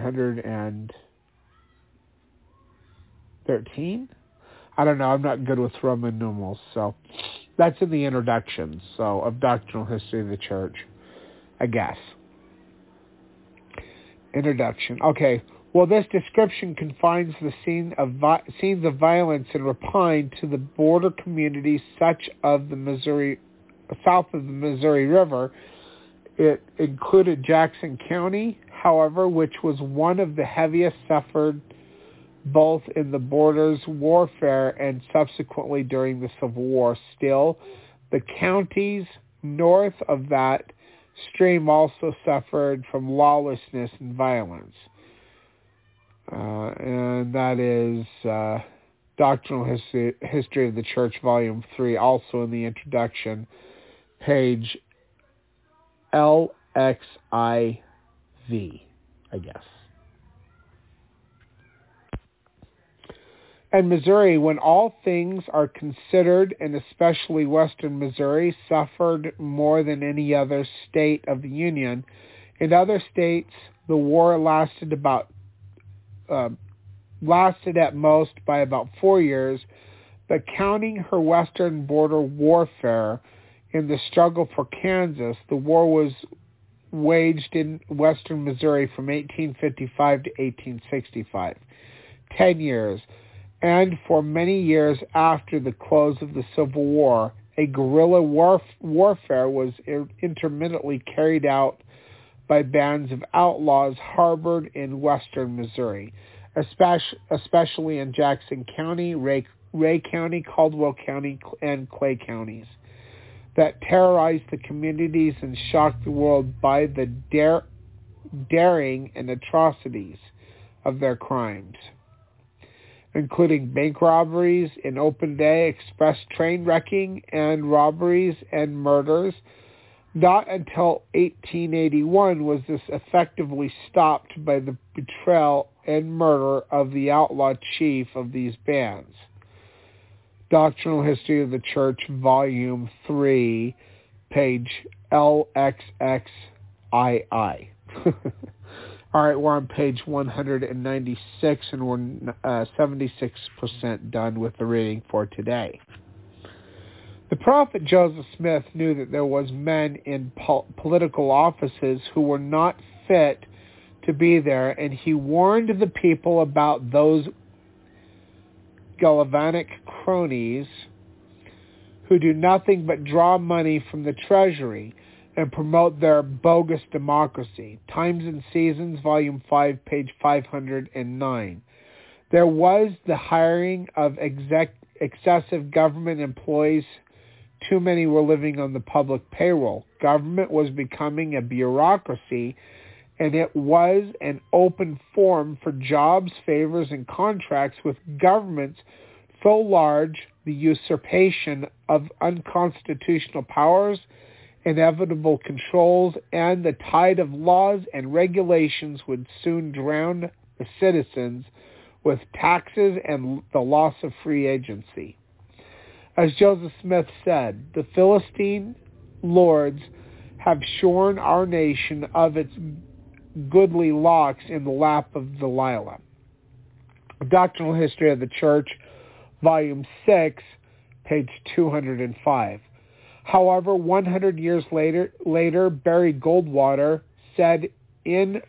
113. I don't know. I'm not good with Roman numerals, so that's in the introduction. So of Doctrinal History of the Church, I guess. Introduction. Okay. Well, this description confines the scenes of violence and rapine to the border communities such of the Missouri, south of the Missouri River. It included Jackson County, however, which was one of the heaviest suffered both in the borders warfare and subsequently during the Civil War. Still, the counties north of that stream also suffered from lawlessness and violence. And that is Doctrinal History of the Church, Volume 3, also in the introduction, page LXIV, I guess. And Missouri, when all things are considered, and especially western Missouri, suffered more than any other state of the Union. In other states, the war lasted at most by about 4 years, but counting her western border warfare in the struggle for Kansas, the war was waged in western Missouri from 1855 to 1865, 10 years. And for many years after the close of the Civil War, a guerrilla warfare was intermittently carried out by bands of outlaws harbored in western Missouri, especially in Jackson County, Ray County, Caldwell County, and Clay counties, that terrorized the communities and shocked the world by the daring and atrocities of their crimes, including bank robberies in open day, express train wrecking, and robberies and murders. Not until 1881 was this effectively stopped by the betrayal and murder of the outlaw chief of these bands. Doctrinal History of the Church, Volume 3, page LXXII. All right, we're on page 196, and we're 76% done with the reading for today. The prophet Joseph Smith knew that there was men in political offices who were not fit to be there, and he warned the people about those galvanic cronies who do nothing but draw money from the treasury. and promote their bogus democracy. Times and Seasons, Volume 5, page 509. There was the hiring of excessive government employees. Too many were living on the public payroll. Government was becoming a bureaucracy, and it was an open forum for jobs, favors, and contracts with governments so large the usurpation of unconstitutional powers, inevitable controls, and the tide of laws and regulations would soon drown the citizens with taxes and the loss of free agency. As Joseph Smith said, the Philistine lords have shorn our nation of its goodly locks in the lap of Delilah. Doctrinal History of the Church, Volume 6, page 205. However, 100 years later, Barry Goldwater said in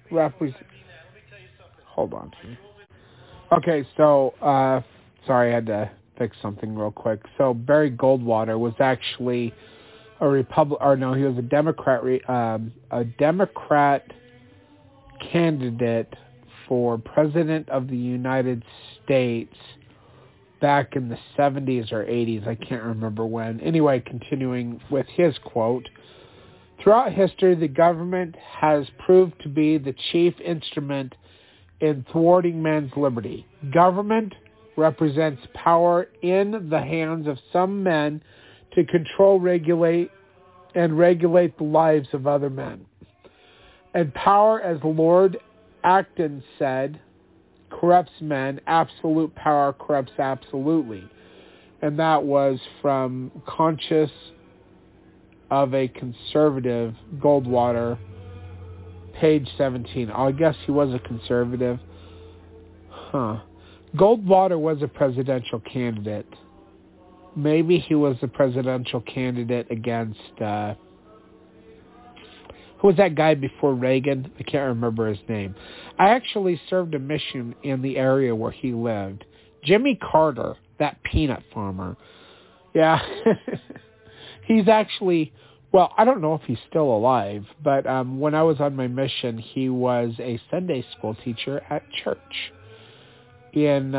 Hold on. Okay, so, sorry, I had to fix something real quick. So Barry Goldwater was actually he was a Democrat candidate for President of the United States back in the 70s or 80s. I can't remember when. Anyway, continuing with his quote, throughout history, the government has proved to be the chief instrument in thwarting man's liberty. Government represents power in the hands of some men to control, regulate the lives of other men. And power, as Lord Acton said, corrupts men. Absolute power corrupts absolutely. And that was from Conscience of a Conservative, Goldwater, page 17. I guess he was a conservative. Goldwater was a presidential candidate. Maybe he was a presidential candidate against... who was that guy before Reagan? I can't remember his name. I actually served a mission in the area where he lived. Jimmy Carter, that peanut farmer. Yeah. He's actually... Well, I don't know if he's still alive, but when I was on my mission, he was a Sunday school teacher at church in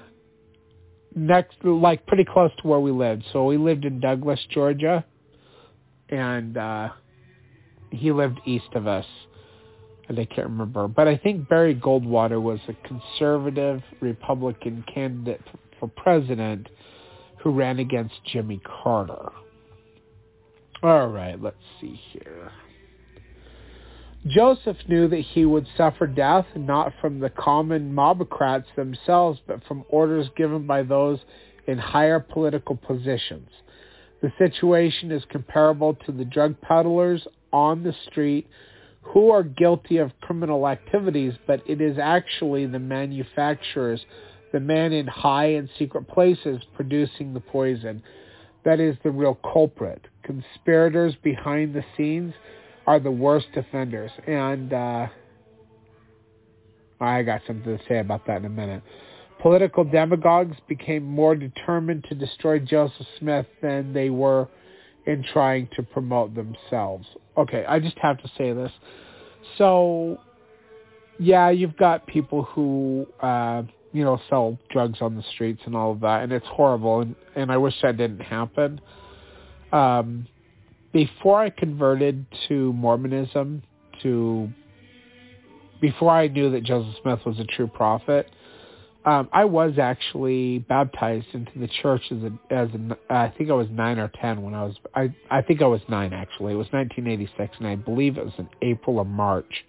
pretty close to where we lived. So we lived in Douglas, Georgia, and he lived east of us, and I can't remember. But I think Barry Goldwater was a conservative Republican candidate for president who ran against Jimmy Carter. All right, let's see here. Joseph knew that he would suffer death not from the common mobocrats themselves, but from orders given by those in higher political positions. The situation is comparable to the drug peddlers on the street who are guilty of criminal activities, but it is actually the manufacturers, the men in high and secret places producing the poison, that is the real culprit. Conspirators behind the scenes are the worst offenders. And I got something to say about that in a minute. Political demagogues became more determined to destroy Joseph Smith than they were in trying to promote themselves. Okay, I just have to say this. So, yeah, you've got people who, sell drugs on the streets and all of that, and it's horrible, and I wish that didn't happen. Before I converted to Mormonism, before I knew that Joseph Smith was a true prophet, I was actually baptized into the church I think I was 9 or 10 I think I was 9 actually. It was 1986, and I believe it was in April or March.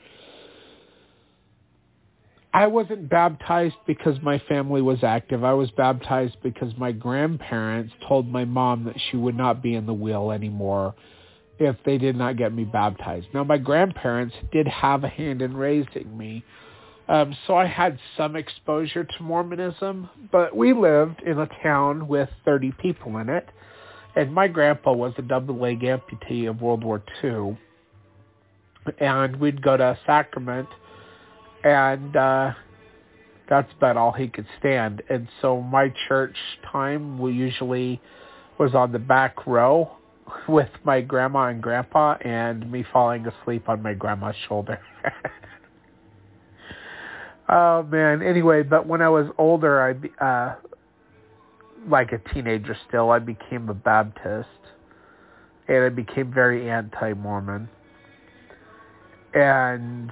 I wasn't baptized because my family was active. I was baptized because my grandparents told my mom that she would not be in the will anymore if they did not get me baptized. Now, my grandparents did have a hand in raising me, so I had some exposure to Mormonism, but we lived in a town with 30 people in it, and my grandpa was a double-leg amputee of World War II, and we'd go to Sacrament, and that's about all he could stand. And so my church time usually was on the back row, with my grandma and grandpa and me falling asleep on my grandma's shoulder. Oh, man. Anyway, but when I was older, like a teenager still, I became a Baptist. And I became very anti-Mormon. And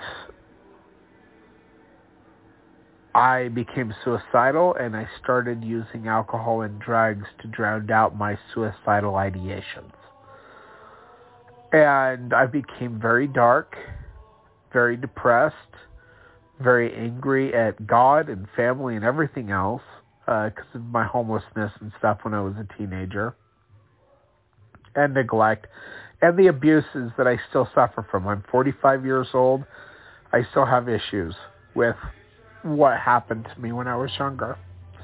I became suicidal, and I started using alcohol and drugs to drown out my suicidal ideations. And I became very dark, very depressed, very angry at God and family and everything else because of my homelessness and stuff when I was a teenager, and neglect, and the abuses that I still suffer from. I'm 45 years old. I still have issues with what happened to me when I was younger.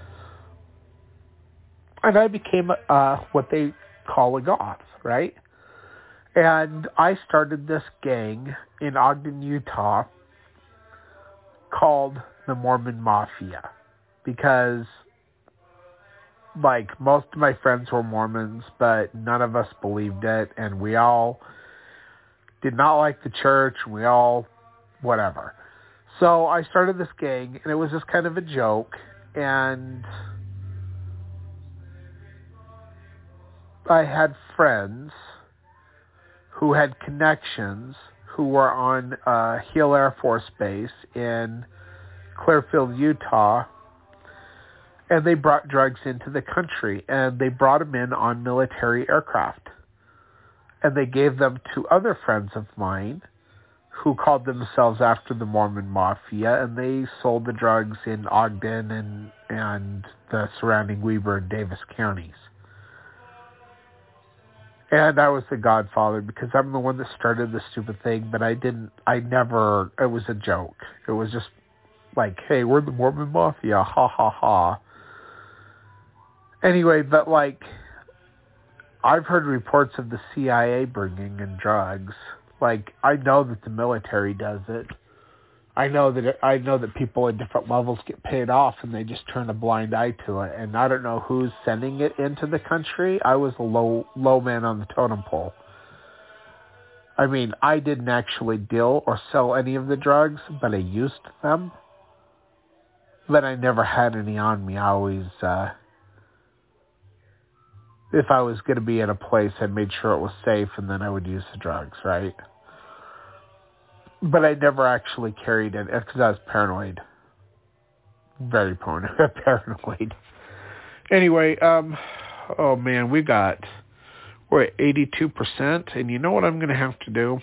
And I became what they call a goth, right? And I started this gang in Ogden, Utah, called the Mormon Mafia, because like most of my friends were Mormons, but none of us believed it, and we all did not like the church, we all whatever. So I started this gang, and it was just kind of a joke, and I had friends who had connections who were on Hill Air Force Base in Clearfield, Utah, and they brought drugs into the country, and they brought them in on military aircraft. And they gave them to other friends of mine who called themselves after the Mormon Mafia, and they sold the drugs in Ogden and the surrounding Weber and Davis counties. And I was the godfather because I'm the one that started the stupid thing, but it was a joke. It was just like, hey, we're the Mormon Mafia, ha ha ha. Anyway, but like, I've heard reports of the CIA bringing in drugs. Like, I know that the military does it. I know that people at different levels get paid off and they just turn a blind eye to it. And I don't know who's sending it into the country. I was a low man on the totem pole. I mean, I didn't actually deal or sell any of the drugs, but I used them. But I never had any on me. I always, if I was going to be at a place, I made sure it was safe, and then I would use the drugs, right? But I never actually carried it because I was paranoid. Very paranoid. Anyway, oh man, we're at 82%, and you know what I'm going to have to do?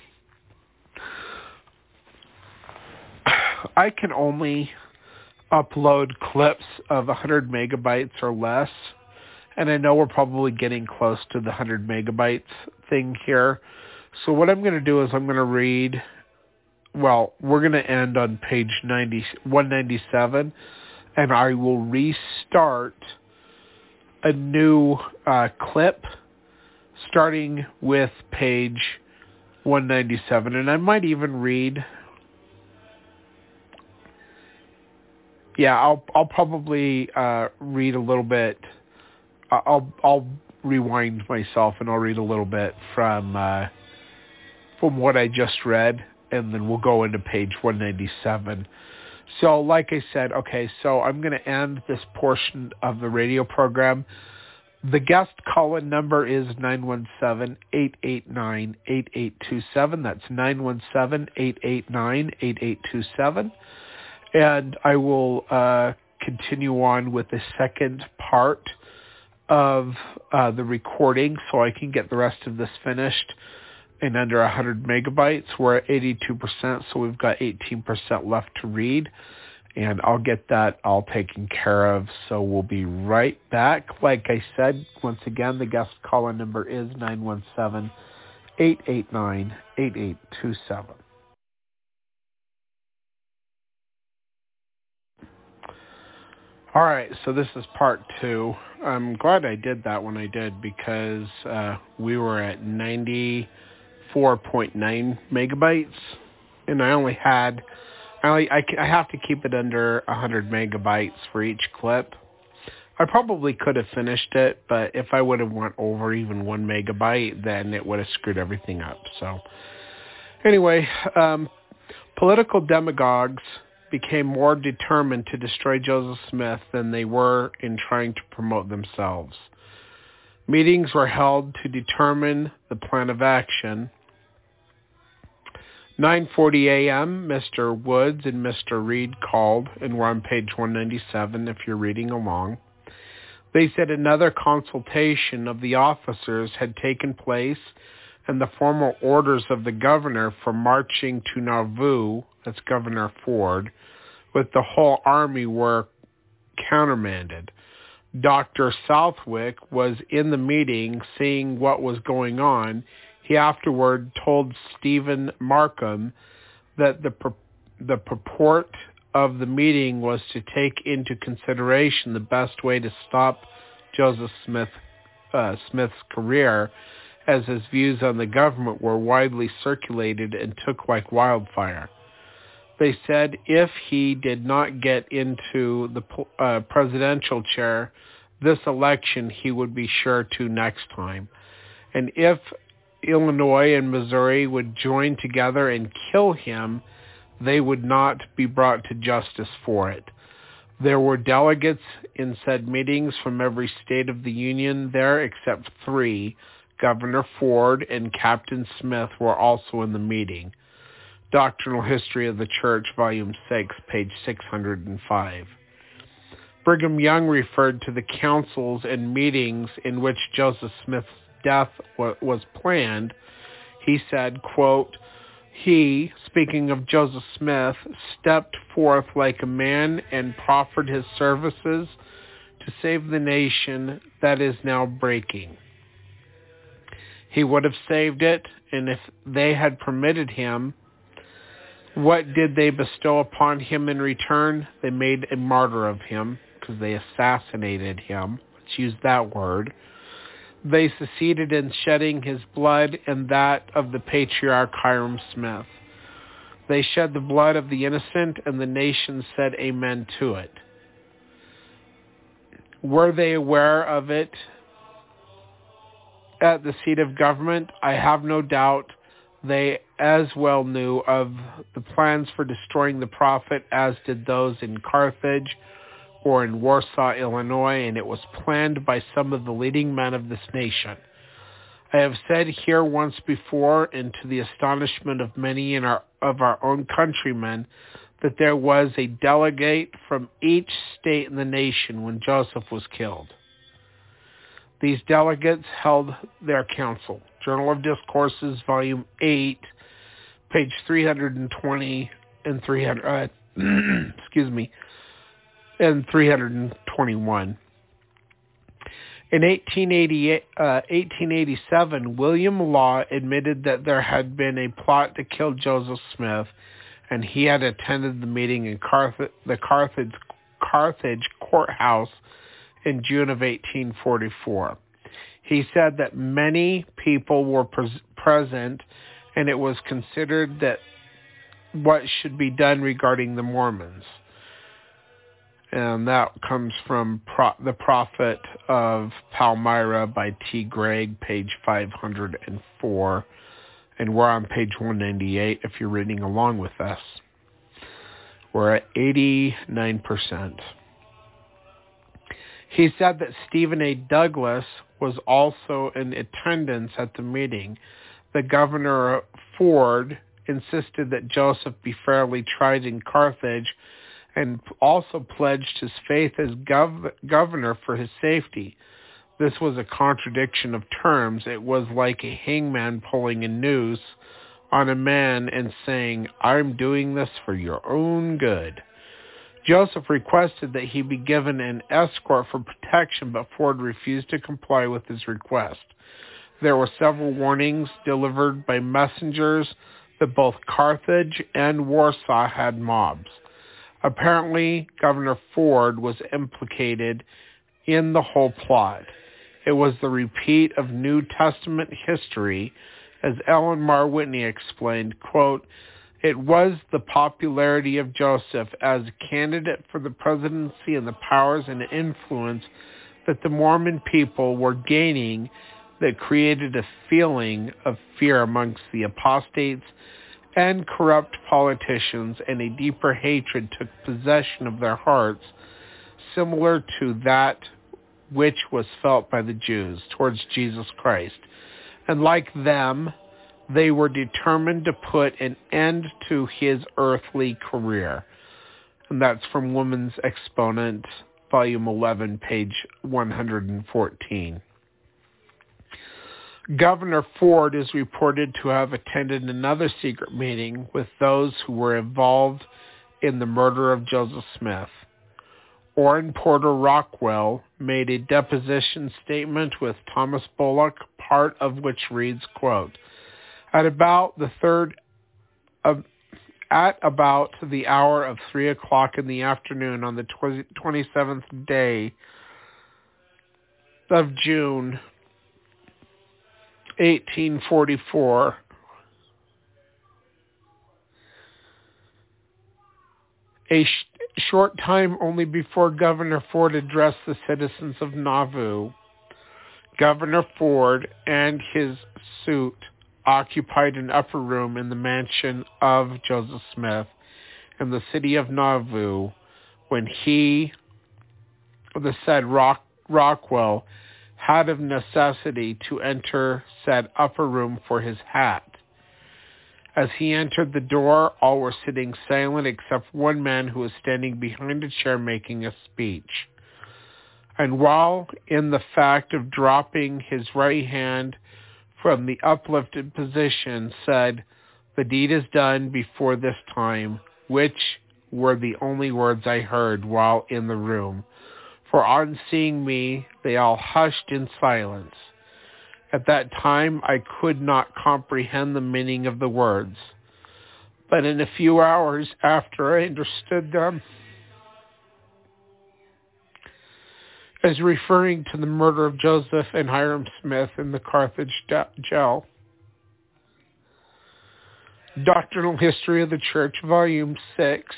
I can only upload clips of 100 megabytes or less, and I know we're probably getting close to the 100 megabytes thing here. So what I'm going to do is I'm going to read, well, we're going to end on page 197, and I will restart a new clip starting with page 197, and I might even read, I'll probably read a little bit. I'll rewind myself and I'll read a little bit from what I just read, and then we'll go into page 197. So like I said, okay, so I'm going to end this portion of the radio program. The guest call-in number is 917-889-8827. That's 917-889-8827. And I will continue on with the second part of the recording so I can get the rest of this finished in under 100 megabytes. We're at 82%, so we've got 18% left to read, and I'll get that all taken care of. So we'll be right back. Like I said, once again, the guest call-in number is 917-889-8827. All right, so this is part 2. I'm glad I did that when I did, because we were at 94.9 megabytes, and I have to keep it under 100 megabytes for each clip. I probably could have finished it, but if I would have went over even 1 megabyte, then it would have screwed everything up. So anyway, political demagogues became more determined to destroy Joseph Smith than they were in trying to promote themselves. Meetings were held to determine the plan of action. 9:40 a.m., Mr. Woods and Mr. Reed called, and we're on page 197 if you're reading along. They said another consultation of the officers had taken place, and the formal orders of the governor for marching to Nauvoo, that's Governor Ford, with the whole army were countermanded. Dr. Southwick was in the meeting seeing what was going on. He afterward told Stephen Markham that the purport of the meeting was to take into consideration the best way to stop Joseph Smith's career, as his views on the government were widely circulated and took like wildfire. They said if he did not get into the presidential chair this election, he would be sure to next time. And if Illinois and Missouri would join together and kill him, they would not be brought to justice for it. There were delegates in said meetings from every state of the Union there except 3. Governor Ford and Captain Smith were also in the meeting. Doctrinal History of the Church, Volume 6, page 605. Brigham Young referred to the councils and meetings in which Joseph Smith's death was planned. He said, quote, "He, speaking of Joseph Smith, stepped forth like a man and proffered his services to save the nation that is now breaking. He would have saved it, and if they had permitted him, what did they bestow upon him in return? They made a martyr of him, because they assassinated him. Let's use that word. They succeeded in shedding his blood and that of the patriarch Hiram Smith. They shed the blood of the innocent, and the nation said amen to it. Were they aware of it at the seat of government? I have no doubt they as well knew of the plans for destroying the prophet as did those in Carthage or in Warsaw, Illinois, and it was planned by some of the leading men of this nation. I have said here once before, and to the astonishment of many of our own countrymen, that there was a delegate from each state in the nation when Joseph was killed. These delegates held their council. Journal of Discourses, Volume 8, page 320 and 300. And 321. In 1887, William Law admitted that there had been a plot to kill Joseph Smith, and he had attended the meeting in the Carthage courthouse in June of 1844. He said that many people were present, and it was considered that what should be done regarding the Mormons. And that comes from The Prophet of Palmyra by T. Gregg, page 504. And we're on page 198 if you're reading along with us. We're at 89%. He said that Stephen A. Douglas was also in attendance at the meeting. The Governor Ford insisted that Joseph be fairly tried in Carthage, and also pledged his faith as governor for his safety. This was a contradiction of terms. It was like a hangman pulling a noose on a man and saying, "I'm doing this for your own good." Joseph requested that he be given an escort for protection, but Ford refused to comply with his request. There were several warnings delivered by messengers that both Carthage and Warsaw had mobs. Apparently, Governor Ford was implicated in the whole plot. It was the repeat of New Testament history, as Ellen Mar Whitney explained, quote, It was the popularity of Joseph as a candidate for the presidency and the powers and influence that the Mormon people were gaining that created a feeling of fear amongst the apostates and corrupt politicians, and a deeper hatred took possession of their hearts, similar to that which was felt by the Jews towards Jesus Christ. And like them, they were determined to put an end to his earthly career. And that's from Woman's Exponent, Volume 11, page 114. Governor Ford is reported to have attended another secret meeting with those who were involved in the murder of Joseph Smith. Orrin Porter Rockwell made a deposition statement with Thomas Bullock, part of which reads, quote, At about the hour of 3 o'clock in the afternoon on the 27th day of June, 1844, a short time only before Governor Ford addressed the citizens of Nauvoo, Governor Ford and his suite occupied an upper room in the mansion of Joseph Smith in the city of Nauvoo when he, the said Rockwell, had of necessity to enter said upper room for his hat. As he entered the door, all were sitting silent except one man who was standing behind a chair making a speech. And while in the fact of dropping his right hand from the uplifted position, said, "The deed is done before this time," which were the only words I heard while in the room. For on seeing me, they all hushed in silence. At that time, I could not comprehend the meaning of the words. But in a few hours after, I understood them as referring to the murder of Joseph and Hyrum Smith in the Carthage jail. Doctrinal History of the Church, Volume 6,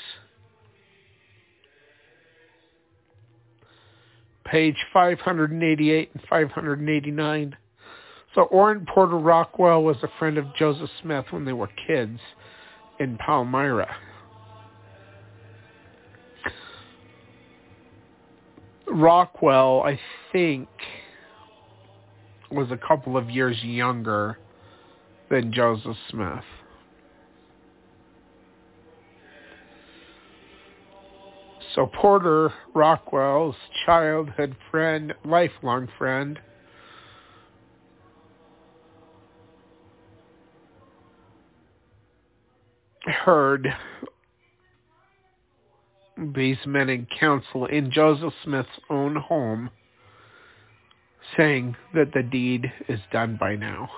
page 588 and 589. So Orrin Porter Rockwell was a friend of Joseph Smith when they were kids in Palmyra. Rockwell, I think, was a couple of years younger than Joseph Smith. So Porter Rockwell's childhood friend, lifelong friend, heard these men in council in Joseph Smith's own home saying that the deed is done by now.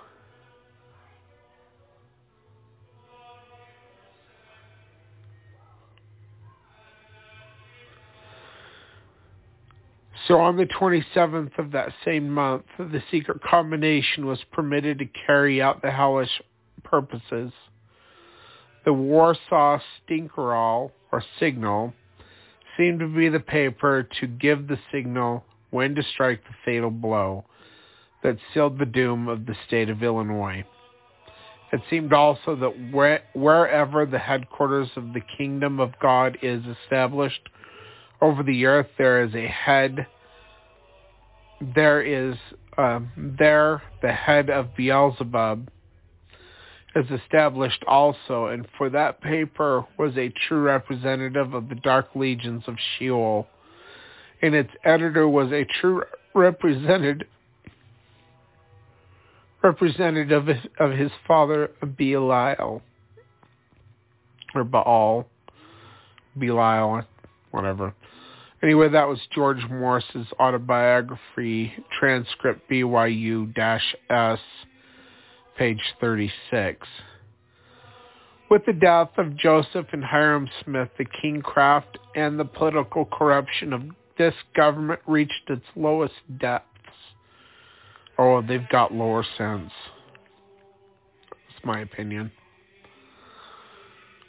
So on the 27th of that same month, the secret combination was permitted to carry out the hellish purposes. The Warsaw Stinkerall, or signal, seemed to be the paper to give the signal when to strike the fatal blow that sealed the doom of the state of Illinois. It seemed also that wherever the headquarters of the kingdom of God is established over the earth, there is a head. There is the head of Beelzebub is established also, and for that paper was a true representative of the dark legions of Sheol, and its editor was a true representative of his father Belial, or Baal, Belial, whatever. Anyway, that was George Morse's autobiography, transcript BYU-S, page 36. With the death of Joseph and Hyrum Smith, the kingcraft and the political corruption of this government reached its lowest depths. Oh, they've got lower since. That's my opinion.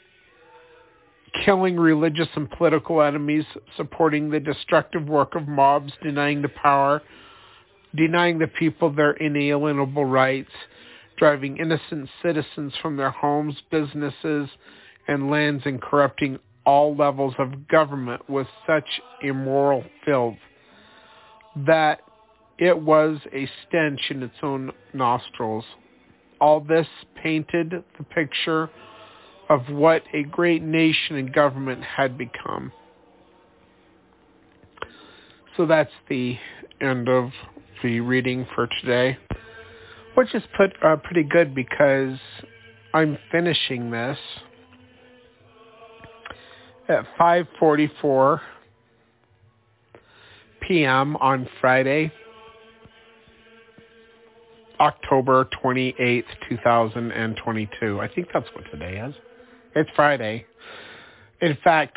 killing religious and political enemies, supporting the destructive work of mobs, denying the people their inalienable rights, driving innocent citizens from their homes, businesses, and lands, and corrupting all levels of government with such immoral filth that it was a stench in its own nostrils. All this painted the picture of what a great nation and government had become. So that's the end of the reading for today, which is pretty good because I'm finishing this at 5:44 p.m. on Friday, October 28th, 2022. I think that's what today is. It's Friday. In fact,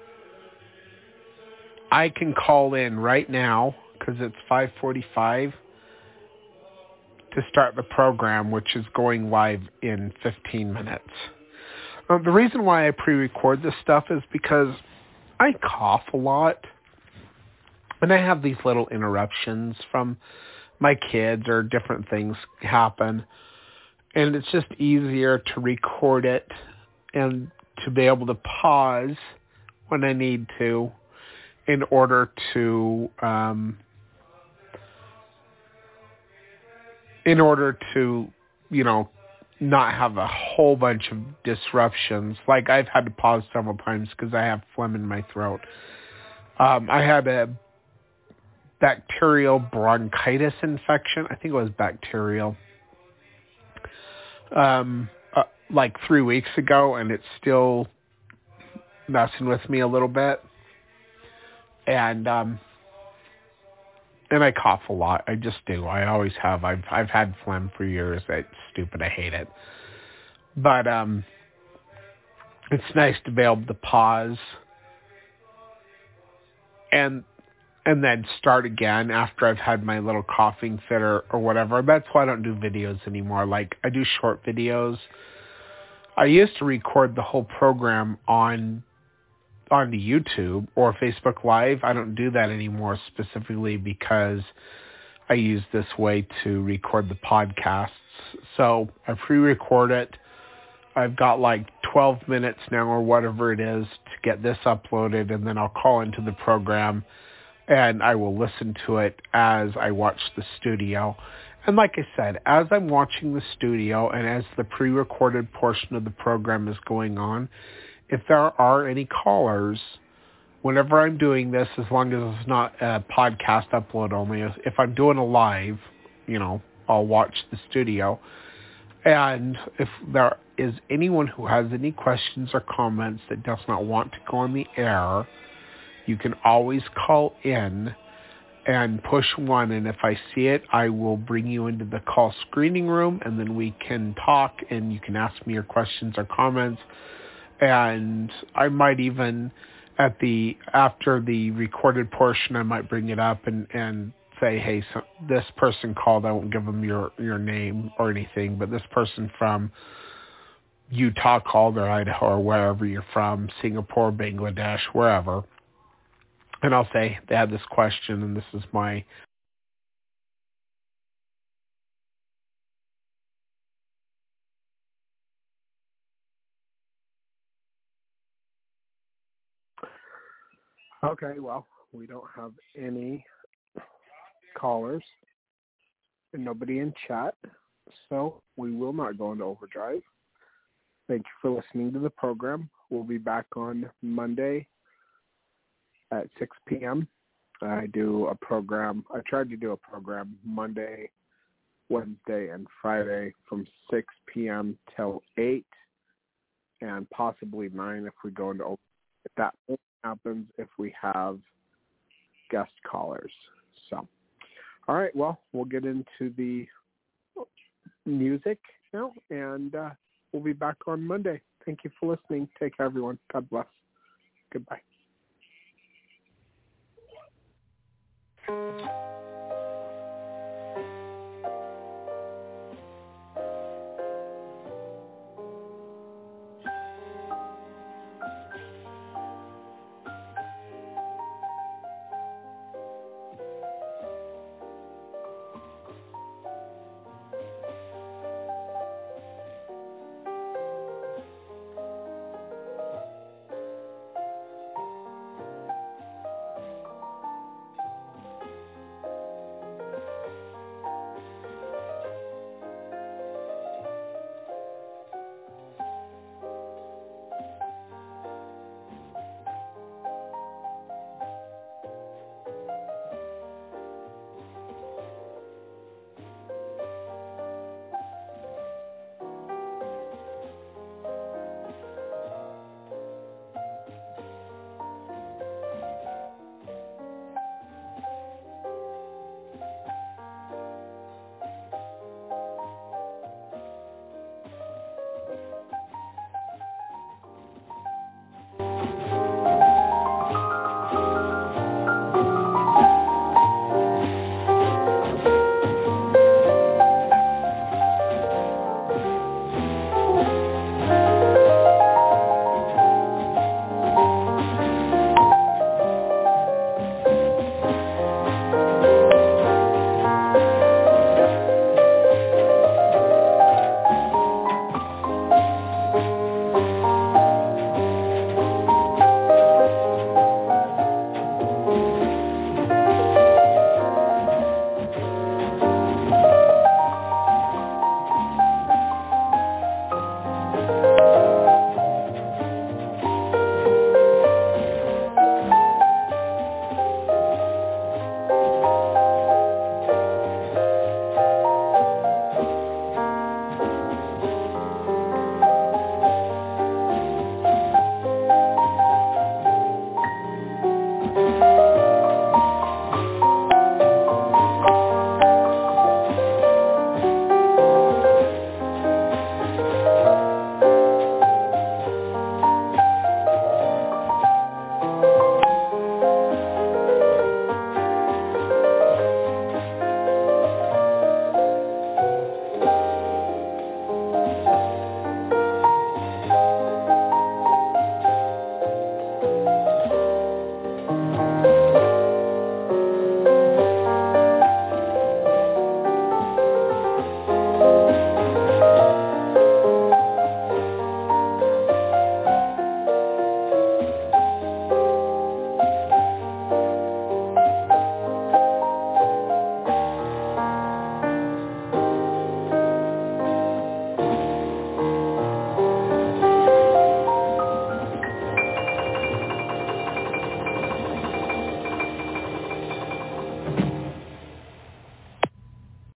I can call in right now because it's 5:45 to start the program, which is going live in 15 minutes. The reason why I pre-record this stuff is because I cough a lot, and I have these little interruptions from my kids or different things happen, and it's just easier to record it and to be able to pause when I need to in order to not have a whole bunch of disruptions. Like I've had to pause several times because I have phlegm in my throat. I had a bacterial bronchitis infection. I think it was bacterial. Like 3 weeks ago, and it's still messing with me a little bit. And I cough a lot. I just do. I always have. I've had phlegm for years. It's stupid. I hate it. But it's nice to be able to pause and then start again after I've had my little coughing fit or whatever. That's why I don't do videos anymore. Like, I do short videos. I used to record the whole program onto YouTube or Facebook Live. I don't do that anymore specifically because I use this way to record the podcasts. So I pre-record it. I've got like 12 minutes now or whatever it is to get this uploaded, and then I'll call into the program and I will listen to it as I watch the studio. And like I said, as I'm watching the studio and as the pre-recorded portion of the program is going on, if there are any callers, whenever I'm doing this, as long as it's not a podcast upload only, if I'm doing a live, I'll watch the studio. And if there is anyone who has any questions or comments that does not want to go on the air, you can always call in and push 1, and if I see it, I will bring you into the call screening room, and then we can talk, and you can ask me your questions or comments. And I might even, after the recorded portion, I might bring it up and say, hey, so this person called. I won't give them your name or anything, but this person from Utah called, or Idaho, or wherever you're from, Singapore, Bangladesh, wherever. And I'll say they had this question, and this is my... Okay, well, we don't have any callers and nobody in chat, so we will not go into overdrive. Thank you for listening to the program. We'll be back on Monday at 6 p.m. I tried to do a program Monday, Wednesday, and Friday from 6 p.m. till 8 and possibly 9 if we go into overdrive. That only happens if we have guest callers. So, all right, well, we'll get into the music now, and we'll be back on Monday. Thank you for listening. Take care, everyone. God bless. Goodbye.